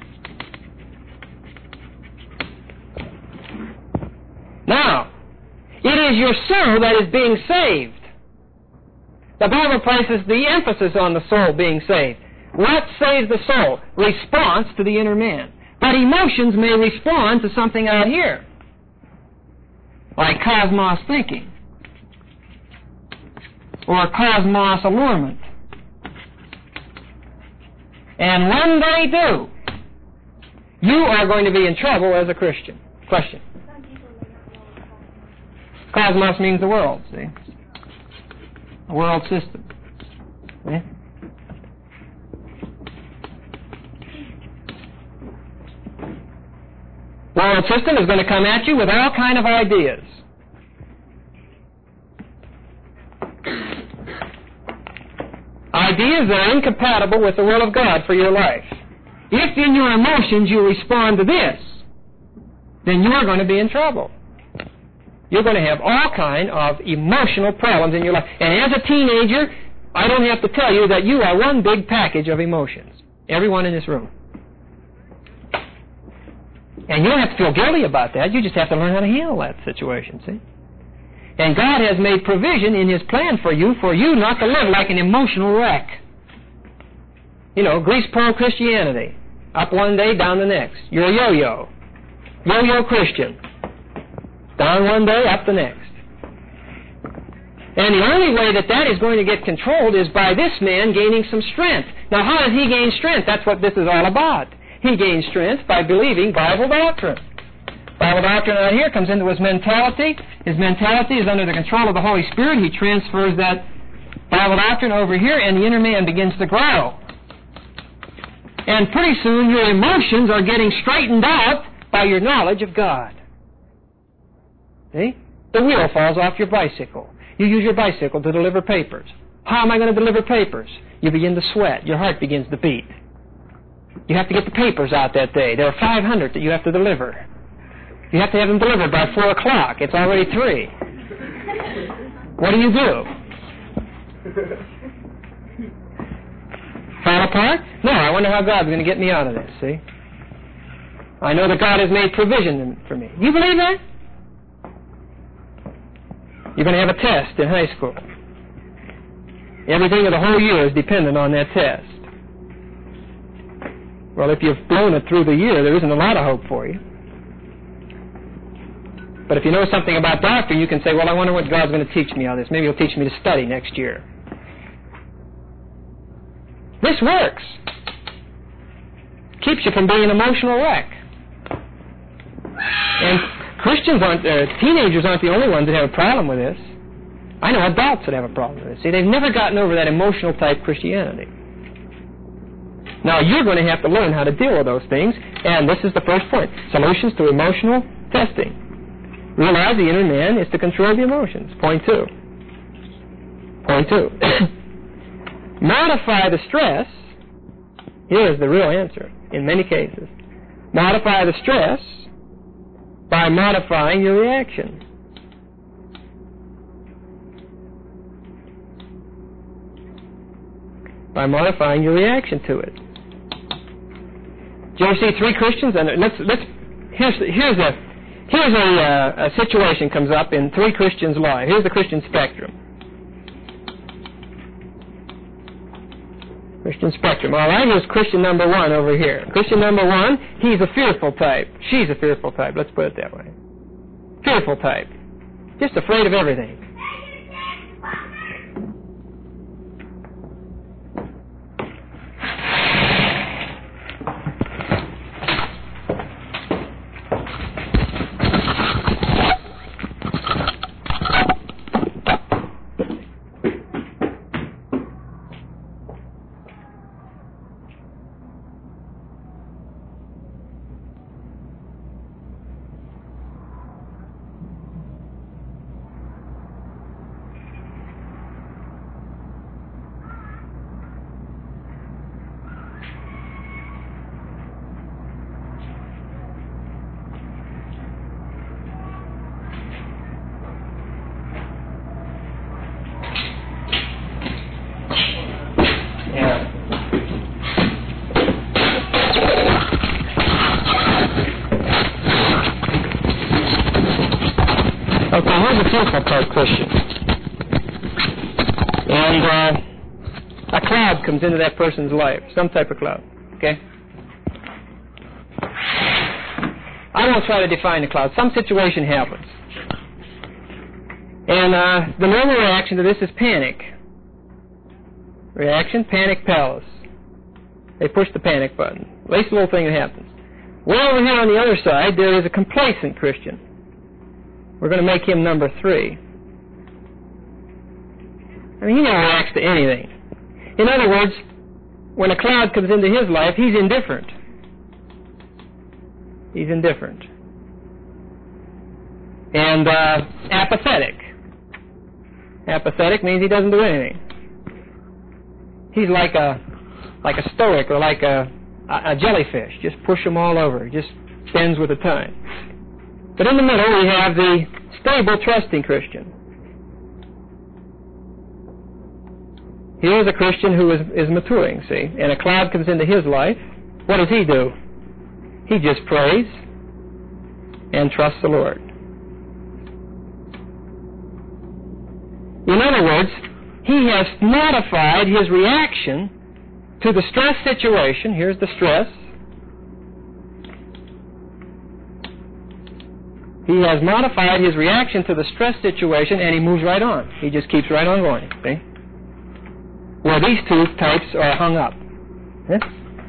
Now, it is your soul that is being saved. The Bible places the emphasis on the soul being saved. What saves the soul? Response to the inner man. But emotions may respond to something out here, like cosmos thinking, or cosmos allurement. And when they do, you are going to be in trouble as a Christian. Question. Cosmos means the world, see? The world system. See? World system is going to come at you with all kind of ideas. Ideas that are incompatible with the will of God for your life. If in your emotions you respond to this, then you are going to be in trouble. You're going to have all kind of emotional problems in your life. And as a teenager, I don't have to tell you that you are one big package of emotions. Everyone in this room. And you don't have to feel guilty about that. You just have to learn how to handle that situation, see? And God has made provision in His plan for you not to live like an emotional wreck. You know, grease pole Christianity. Up one day, down the next. You're a yo-yo. Yo-yo Christian. Down one day, up the next. And the only way that is going to get controlled is by this man gaining some strength. Now, how does he gain strength? That's what this is all about. He gains strength by believing Bible doctrine. Bible doctrine out here comes into his mentality. His mentality is under the control of the Holy Spirit. He transfers that Bible doctrine over here, and the inner man begins to grow. And pretty soon your emotions are getting straightened out by your knowledge of God. See? The wheel falls off your bicycle. You use your bicycle to deliver papers. How am I going to deliver papers? You begin to sweat. Your heart begins to beat. You have to get the papers out that day. There are 500 that you have to deliver. You have to have them delivered by 4 o'clock. It's already 3. What do? Fall apart? No, I wonder how God's going to get me out of this, see? I know that God has made provision for me. You believe that? You're going to have a test in high school. Everything of the whole year is dependent on that test. Well, if you've blown it through the year, there isn't a lot of hope for you. But if you know something about doctrine, you can say, well, I wonder what God's going to teach me on this. Maybe He'll teach me to study next year. This works. Keeps you from being an emotional wreck. And teenagers aren't the only ones that have a problem with this. I know adults that have a problem with this. See, they've never gotten over that emotional type Christianity. Now, you're going to have to learn how to deal with those things, and this is the first point. Solutions to emotional testing. Realize the inner man is to control the emotions. Point 2. Point 2. Modify the stress. Here's the real answer in many cases. Modify the stress by modifying your reaction. By modifying your reaction to it. Do you ever see 3 Christians? And here's a situation comes up in 3 Christians' lives. Here's the Christian spectrum. Christian spectrum. All right, here's Christian number 1 over here. Christian number 1, he's a fearful type. She's a fearful type. Let's put it that way. Fearful type. Just afraid of everything. fearful type Christian. And a cloud comes into that person's life, some type of cloud. Okay? I won't try to define the cloud. Some situation happens. And the normal reaction to this is panic. Reaction, panic, palace. They push the panic button. Least little thing that happens. Well, over here on the other side, there is a complacent Christian. We're going to make him number 3. I mean, he never reacts to anything. In other words, when a cloud comes into his life, he's indifferent. He's indifferent. And apathetic. Apathetic means he doesn't do anything. He's like a stoic or like a jellyfish. Just push him all over. He just bends with the tide. But in the middle, we have the stable, trusting Christian. Here's a Christian who is maturing, see, and a cloud comes into his life. What does he do? He just prays and trusts the Lord. In other words, he has modified his reaction to the stress situation. Here's the stress. He has modified his reaction to the stress situation, and he moves right on. He just keeps right on going, see? Well, these two types are hung up. Yeah?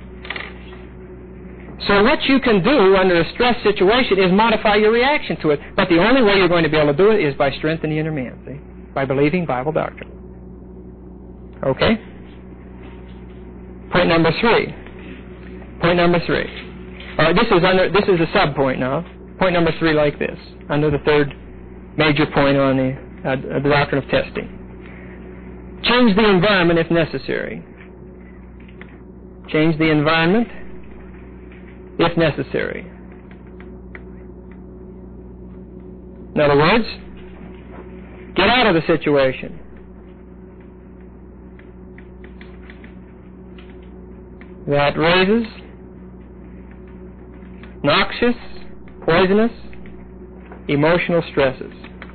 So what you can do under a stress situation is modify your reaction to it. But the only way you're going to be able to do it is by strength in the inner man, see? By believing Bible doctrine. Okay? Point number 3. Point number 3. All right, this is a sub-point now. Point number 3 like this, under the third major point on the doctrine of testing. Change the environment if necessary. Change the environment if necessary. In other words, get out of the situation. That raises noxious, poisonous, emotional stresses.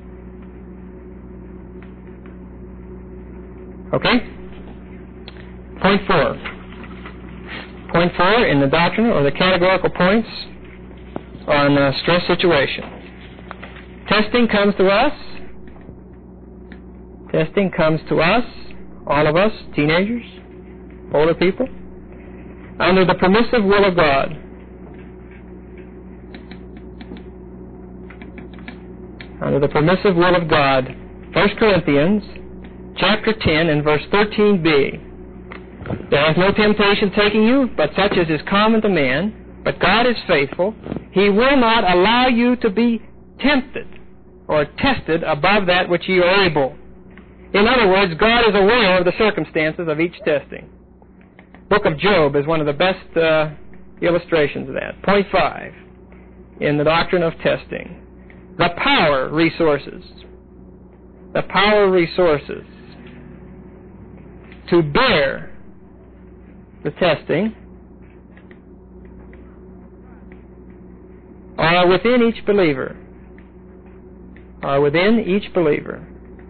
Okay? Point 4. Point 4 in the doctrine, or the categorical points on stress situation. Testing comes to us. Testing comes to us, all of us, teenagers, older people, under the permissive will of God. Under the permissive will of God. 1 Corinthians chapter 10 and verse 13b. There is no temptation taking you, but such as is common to man. But God is faithful. He will not allow you to be tempted or tested above that which ye are able. In other words, God is aware of the circumstances of each testing. Book of Job is one of the best illustrations of that. Point 5 in the doctrine of testing. The power resources. The power resources to bear the testing are within each believer. Are within each believer.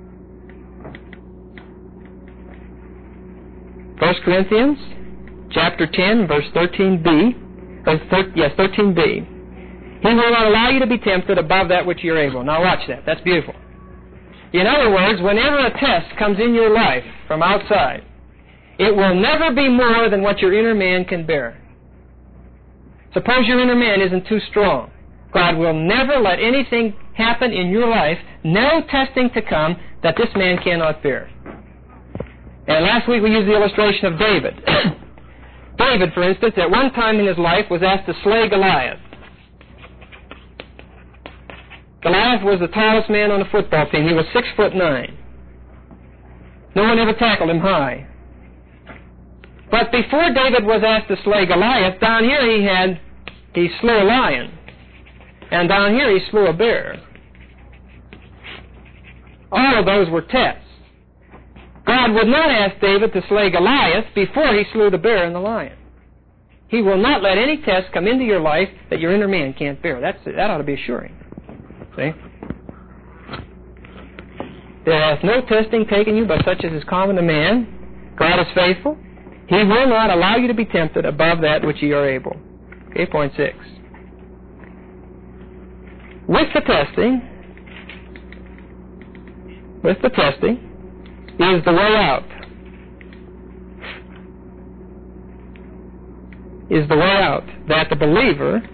1 Corinthians chapter 10, verse 13b. 13b. He will not allow you to be tempted above that which you're able. Now watch that. That's beautiful. In other words, whenever a test comes in your life from outside, it will never be more than what your inner man can bear. Suppose your inner man isn't too strong. God will never let anything happen in your life, no testing to come, that this man cannot bear. And last week we used the illustration of David. David, for instance, at one time in his life was asked to slay Goliath. Goliath was the tallest man on the football team. He was 6'9". No one ever tackled him high. But before David was asked to slay Goliath, down here he slew a lion. And down here he slew a bear. All of those were tests. God would not ask David to slay Goliath before he slew the bear and the lion. He will not let any test come into your life that your inner man can't bear. That ought to be assuring. See? There hath no testing taken you but such as is common to man. God is faithful. He will not allow you to be tempted above that which ye are able. Okay, point 6. With the testing is the way out. Is the way out that the believer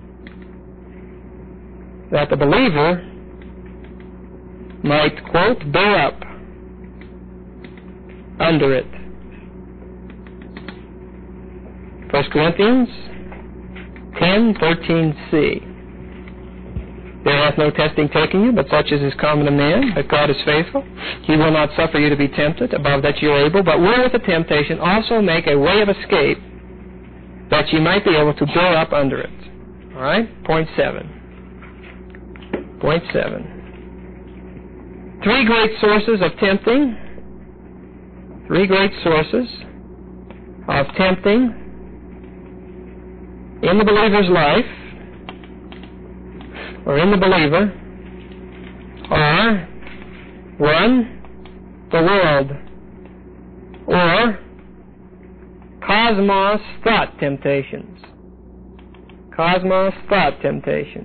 might, quote, bear up under it. 1 Corinthians 10:13c. There hath no testing taken you, but such as is common to man, but God is faithful. He will not suffer you to be tempted above that you are able, but will with the temptation also make a way of escape, that ye might be able to bear up under it. All right? Point 7. Point 7. 3 great sources of tempting. 3 great sources of tempting in the believer's life, or in the believer, are 1, the world, or cosmos thought temptations. Cosmos thought temptations.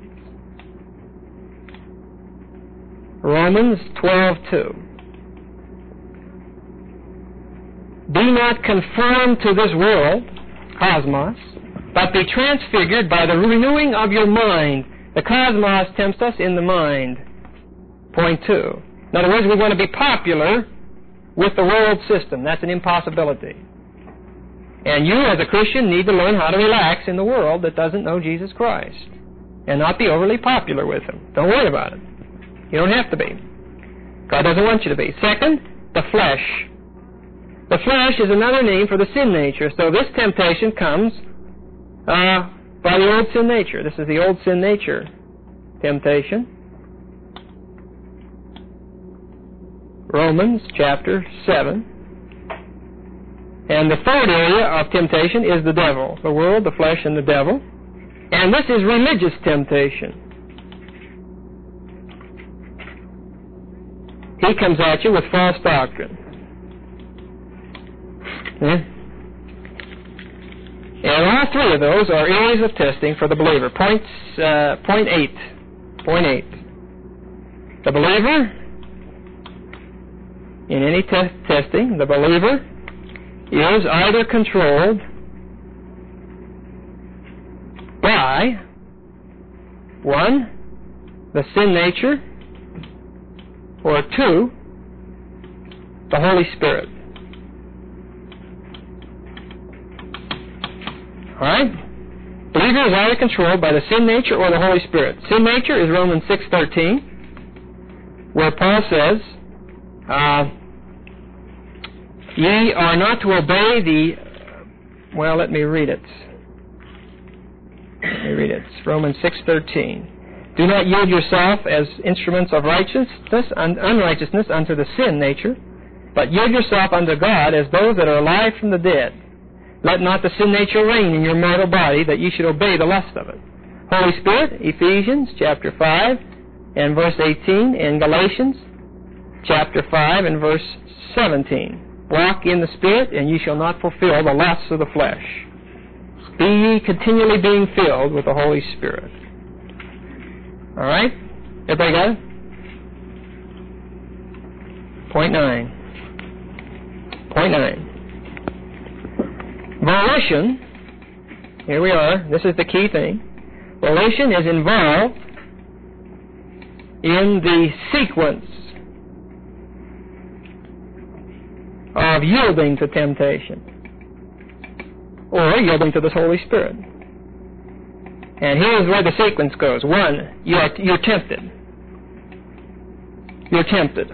Romans 12:2. Be not conformed to this world, cosmos, but be transfigured by the renewing of your mind. The cosmos tempts us in the mind. Point 2. In other words, we want to be popular with the world system. That's an impossibility. And you, as a Christian, need to learn how to relax in the world that doesn't know Jesus Christ and not be overly popular with Him. Don't worry about it. You don't have to be. God doesn't want you to be. Second, the flesh. The flesh is another name for the sin nature. So this temptation comes by the old sin nature. This is the old sin nature temptation. Romans chapter 7. And the third area of temptation is the devil, the world, the flesh, and the devil. And this is religious temptation. He comes at you with false doctrine. And all 3 of those are areas of testing for the believer. Point 8. The believer, in any testing, the believer is either controlled by 1, the sin nature, or 2, the Holy Spirit. All right? Believer is either controlled by the sin nature or the Holy Spirit. Sin nature is Romans 6:13, where Paul says, ye are not to obey the... Well, let me read it. It's Romans 6:13. Do not yield yourself as instruments of unrighteousness unto the sin nature, but yield yourself unto God as those that are alive from the dead. Let not the sin nature reign in your mortal body, that ye should obey the lust of it. Holy Spirit, Ephesians chapter 5 and verse 18, and Galatians chapter 5 and verse 17. Walk in the Spirit, and ye shall not fulfill the lusts of the flesh. Be ye continually being filled with the Holy Spirit. All right? Everybody got it? Point 9. Volition, here we are, this is the key thing. Volition is involved in the sequence of yielding to temptation, or yielding to the Holy Spirit. And here's where the sequence goes. 1, you're tempted. You're tempted.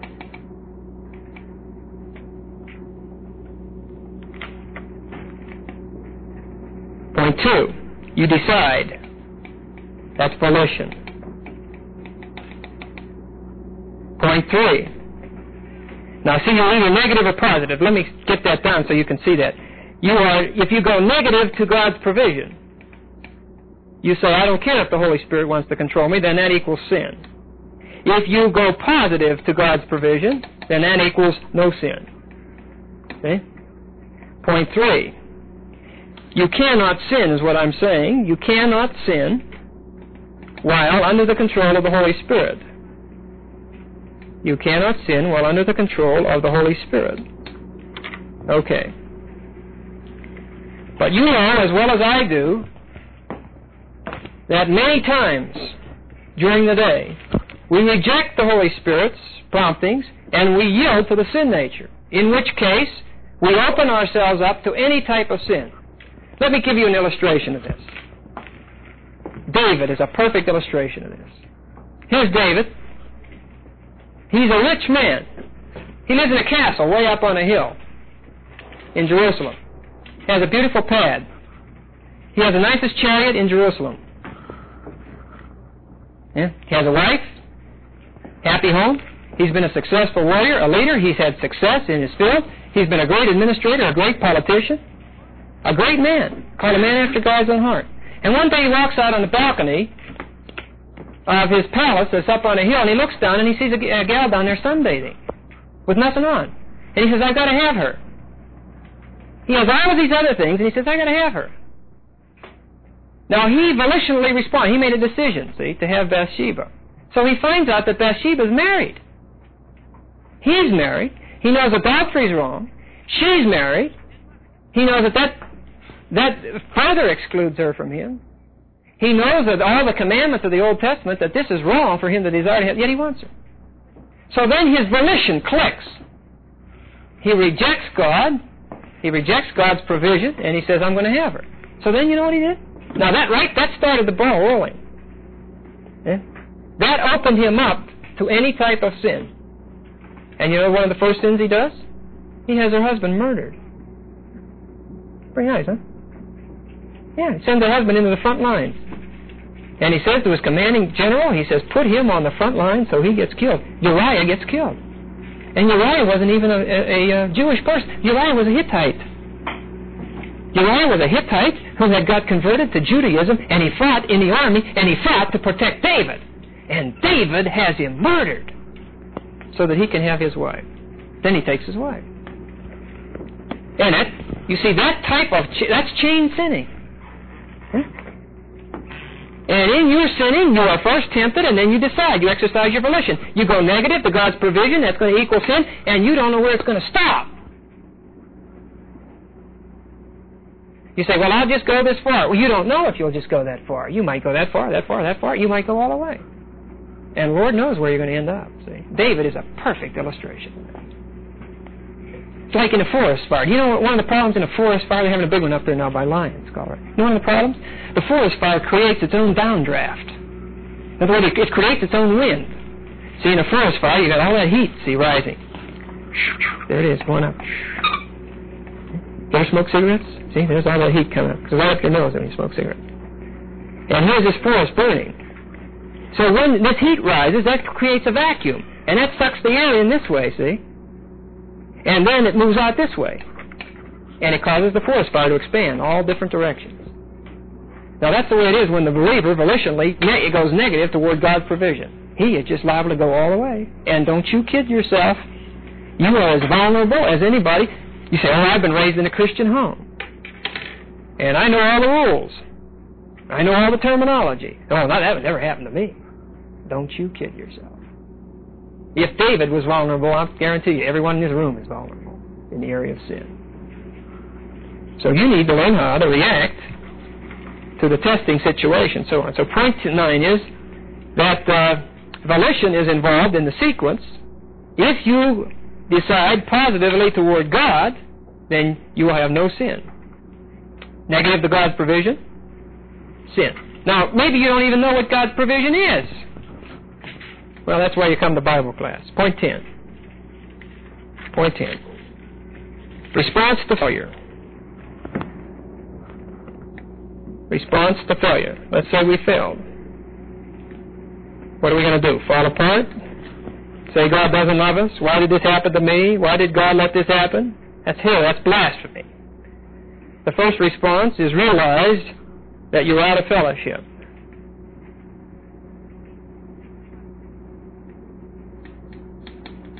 Point 2, you decide. That's volition. Point 3. Now see, you're either negative or positive. Let me get that down so you can see that. If you go negative to God's provision, you say, I don't care if the Holy Spirit wants to control me, then that equals sin. If you go positive to God's provision, then that equals no sin. Okay? Point 3. You cannot sin, is what I'm saying. You cannot sin while under the control of the Holy Spirit. You cannot sin while under the control of the Holy Spirit. Okay. But you know as well as I do that many times during the day we reject the Holy Spirit's promptings and we yield to the sin nature, in which case we open ourselves up to any type of sin. Let me give you an illustration of this. David is a perfect illustration of this. Here's David. He's a rich man. He lives in a castle way up on a hill in Jerusalem. He has a beautiful pad. He has the nicest chariot in Jerusalem. Yeah? He has a wife, happy home. He's been a successful warrior, a leader. He's had success in his field. He's been a great administrator, a great politician, a great man, called a man after God's own heart. And one day he walks out on the balcony of his palace that's up on a hill, and he looks down and he sees a gal down there sunbathing with nothing on. And he says, I've got to have her. He has all of these other things, and he says, I've got to have her. Now, he volitionally responded. He made a decision, see, to have Bathsheba. So he finds out that Bathsheba's married. He's married. He knows adultery's wrong. She's married. He knows that further excludes her from him. He knows that all the commandments of the Old Testament, that this is wrong for him to desire to have, yet he wants her. So then his volition clicks. He rejects God. He rejects God's provision, and he says, I'm going to have her. So then you know what he did? Now that started the ball rolling. Yeah? That opened him up to any type of sin. And you know one of the first sins he does? He has her husband murdered. Pretty nice, huh? Yeah, he sends her husband into the front lines. And he says to his commanding general, he says, put him on the front line so he gets killed. Uriah gets killed. And Uriah wasn't even a Jewish person. Uriah was a Hittite. Uriah was a Hittite who had got converted to Judaism, and he fought in the army, and he fought to protect David. And David has him murdered so that he can have his wife. Then he takes his wife. And you see, that type of, that's chain sinning. And in your sinning, you are first tempted, and then you decide. You exercise your volition. You go negative to God's provision, that's going to equal sin, and you don't know where it's going to stop. You say, well, I'll just go this far. Well, you don't know if you'll just go that far. You might go that far, that far, that far. You might go all the way. And Lord knows where you're going to end up. See, David is a perfect illustration. It's like in a forest fire. You know one of the problems in a forest fire? They're having a big one up there now by Lions, Scholar. You know one of the problems? The forest fire creates its own downdraft. In other words, it creates its own wind. See, in a forest fire, you got all that heat, see, rising. There it is, going up. You ever smoke cigarettes? See, there's all that heat coming up. Because right up your nose when you smoke cigarettes. And here's this forest burning. So when this heat rises, that creates a vacuum. And that sucks the air in this way, see? And then it moves out this way. And it causes the forest fire to expand all different directions. Now that's the way it is when the believer volitionally it goes negative toward God's provision. He is just liable to go all the way. And don't you kid yourself. You are as vulnerable as anybody. You say, oh, I've been raised in a Christian home. And I know all the rules. I know all the terminology. Oh, that would never happen to me. Don't you kid yourself. If David was vulnerable, I guarantee you everyone in this room is vulnerable in the area of sin. So you need to learn how to react to the testing situation, so on. So point 9 is that volition is involved in the sequence. If you decide positively toward God, then you will have no sin. Negative to God's provision, sin. Now, maybe you don't even know what God's provision is. Well, that's why you come to Bible class. Point 10. Point 10. Response to failure. Response to failure. Let's say we failed. What are we going to do? Fall apart? Say God doesn't love us? Why did this happen to me? Why did God let this happen? That's hell. That's blasphemy. The first response is realize that you're out of fellowship.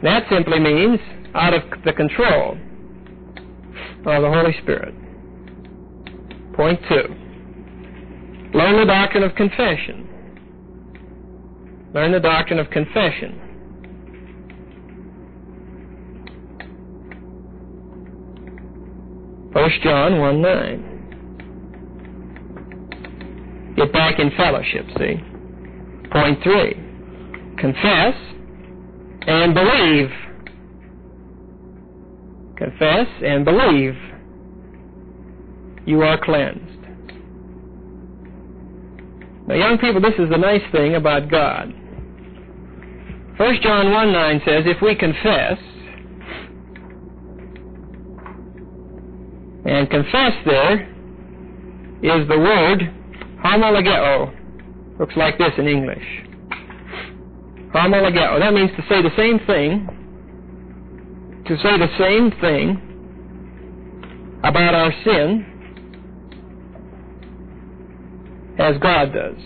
That simply means out of the control of the Holy Spirit. Point 2. Learn the doctrine of confession. Learn the doctrine of confession. First John 1:9. Get back in fellowship, see? Point 3. Confess and believe. Confess and believe. You are cleansed. Now, young people, this is the nice thing about God. 1 John 1:9 says, if we confess, and confess there is the word homologeo. Looks like this in English. Homologeo. That means to say the same thing, to say the same thing about our sin as God does.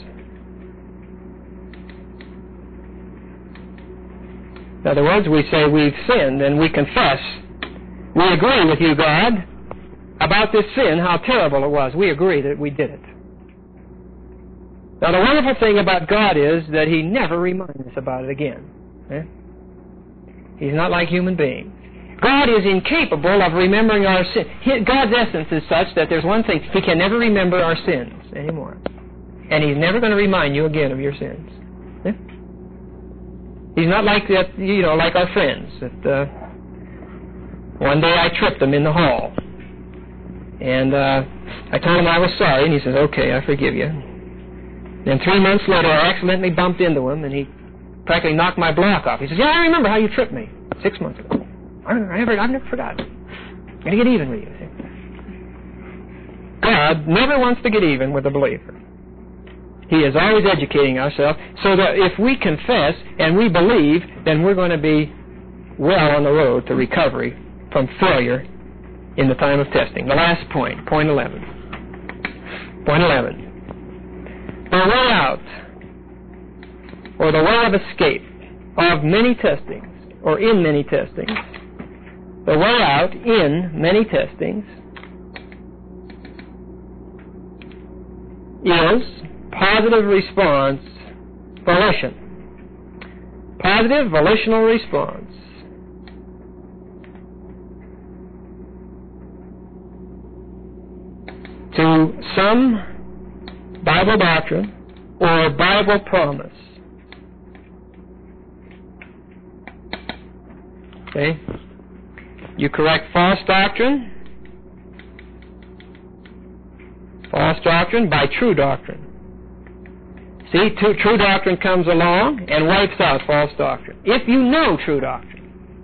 In other words, we say we've sinned and we confess. We agree with you, God, about this sin, how terrible it was. We agree that we did it. Now, the wonderful thing about God is that He never reminds us about it again. He's not like human beings. God is incapable of remembering our sin. God's essence is such that there's one thing, He can never remember our sins anymore. And He's never going to remind you again of your sins. He's not like that, like our friends. That one day I tripped them in the hall. And I told him I was sorry, and he says, okay, I forgive you. Then 3 months later, I accidentally bumped into him, and he practically knocked my block off. He says, yeah, I remember how you tripped me 6 months ago. I've never forgotten. I'm going to get even with you. See? God never wants to get even with a believer. He is always educating ourselves so that if we confess and we believe, then we're going to be well on the road to recovery from failure in the time of testing. The last point, point 11. Point 11. The way out, or the way of escape of many testings, or in many testings, the way out in many testings is positive response volition. Positive volitional response. To some Bible doctrine or Bible promise. Okay? You correct false doctrine. False doctrine by true doctrine. See, true doctrine comes along and wipes out false doctrine. If you know true doctrine,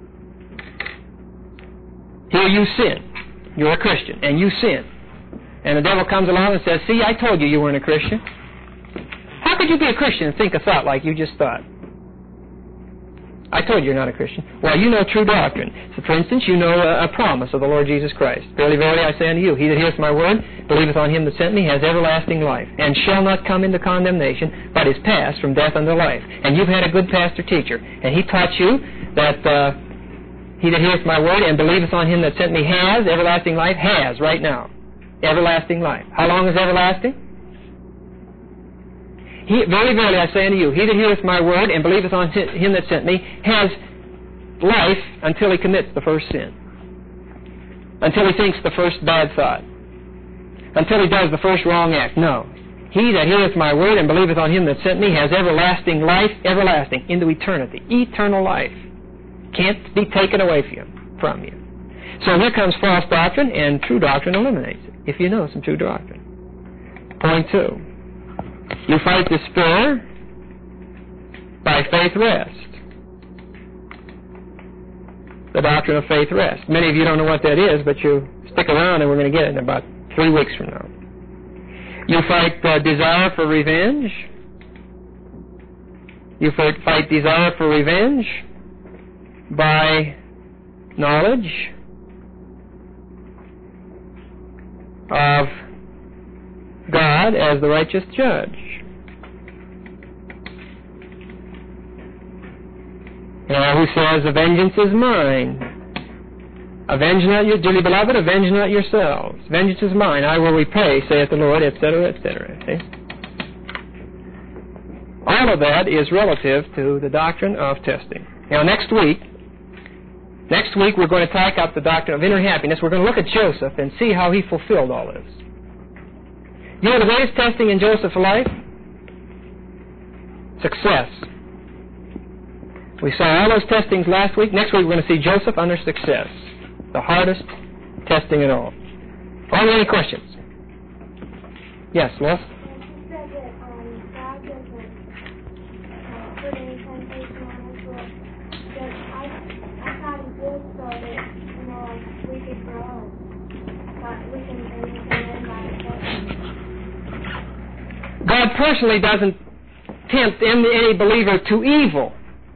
here you sin. You're a Christian, and you sin. And the devil comes along and says, see, I told you you weren't a Christian. How could you be a Christian and think a thought like you just thought? I told you you're not a Christian. Well, you know true doctrine. So, for instance, you know a promise of the Lord Jesus Christ. Verily, verily, I say unto you, he that heareth my word, believeth on him that sent me, has everlasting life, and shall not come into condemnation, but is passed from death unto life. And you've had a good pastor-teacher, and he taught you that he that heareth my word and believeth on him that sent me has everlasting life, has right now. Everlasting life. How long is everlasting? Verily, verily, I say unto you, he that heareth my word and believeth on him that sent me has life until he commits the first sin. Until he thinks the first bad thought. Until he does the first wrong act. No. He that heareth my word and believeth on him that sent me has everlasting life, everlasting, into eternity. Eternal life. Can't be taken away from you. So here comes false doctrine, and true doctrine eliminates it, if you know some true doctrine. Point 2. You fight despair by faith rest. The doctrine of faith rest. Many of you don't know what that is, but you stick around and we're going to get it in about 3 weeks from now. You fight desire for revenge. You fight desire for revenge by knowledge of God as the righteous judge. Now, who says, "A vengeance is mine. Avenge not your, dearly beloved, avenge not yourselves. Vengeance is mine, I will repay, saith the Lord," etc., etc. See? All of that is relative to the doctrine of testing. Now, next week we're going to take up the doctrine of inner happiness. We're going to look at Joseph and see how he fulfilled all this. You know the greatest testing in Joseph's life? Success. We saw all those testings last week. Next week we're going to see Joseph under success. The hardest testing at all. Are there any questions? Yes, Lois? You said that God doesn't put any temptation on us, but I thought He did so that, we could grow. But we can learn by ourselves. God personally doesn't tempt any believer to evil.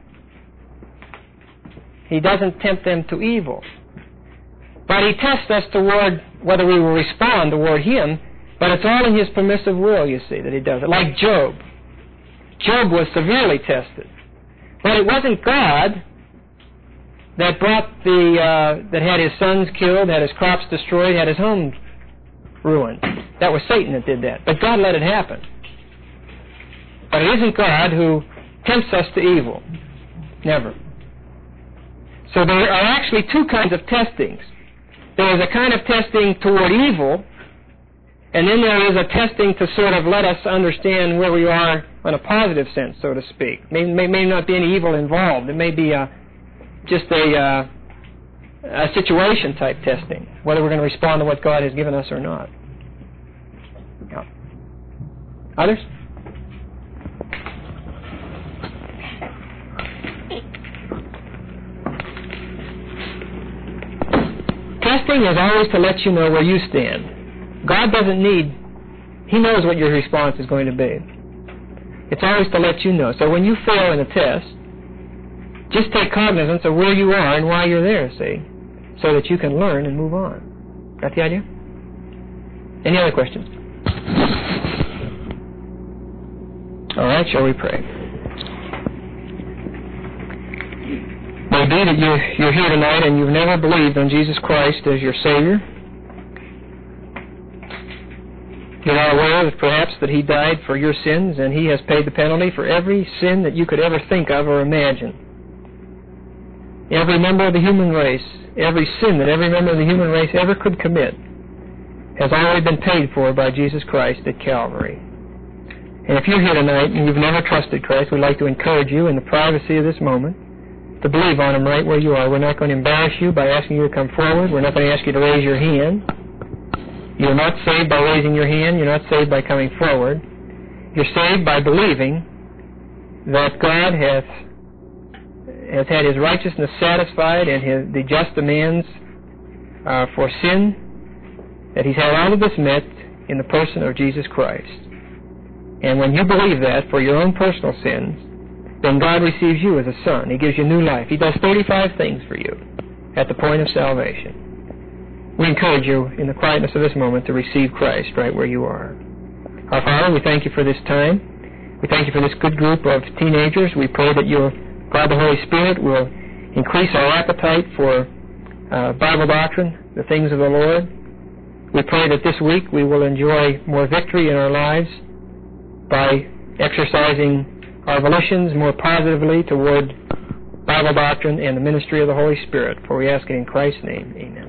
He doesn't tempt them to evil. But He tests us toward whether we will respond toward Him, but it's all in His permissive will, you see, that He does it. Like Job. Job was severely tested. But it wasn't God that that had his sons killed, had his crops destroyed, had his home ruined. That was Satan that did that. But God let it happen. But it isn't God who tempts us to evil. Never. So there are actually two kinds of testings. There is a kind of testing toward evil, and then there is a testing to sort of let us understand where we are in a positive sense, so to speak. May not be any evil involved. It may be just a situation type testing, whether we're going to respond to what God has given us or not. Yeah. Others? Testing is always to let you know where you stand. God doesn't need, He knows what your response is going to be. It's always to let you know. So when you fail in a test, just take cognizance of where you are and why you're there, see, so that you can learn and move on. Got the idea? Any other questions? All right, shall we pray? May it be that you're here tonight and you've never believed on Jesus Christ as your Savior. You're not aware that perhaps that He died for your sins and He has paid the penalty for every sin that you could ever think of or imagine. Every member of the human race, every sin that every member of the human race ever could commit has already been paid for by Jesus Christ at Calvary. And if you're here tonight and you've never trusted Christ, we'd like to encourage you in the privacy of this moment to believe on Him right where you are. We're not going to embarrass you by asking you to come forward. We're not going to ask you to raise your hand. You're not saved by raising your hand. You're not saved by coming forward. You're saved by believing that God has had His righteousness satisfied and the just demands for sin, that He's had all of this met in the person of Jesus Christ. And when you believe that for your own personal sins, then God receives you as a son. He gives you new life. He does 35 things for you at the point of salvation. We encourage you in the quietness of this moment to receive Christ right where you are. Our Father, we thank You for this time. We thank You for this good group of teenagers. We pray that God the Holy Spirit will increase our appetite for Bible doctrine, the things of the Lord. We pray that this week we will enjoy more victory in our lives by exercising our volitions more positively toward Bible doctrine and the ministry of the Holy Spirit. For we ask it in Christ's name. Amen.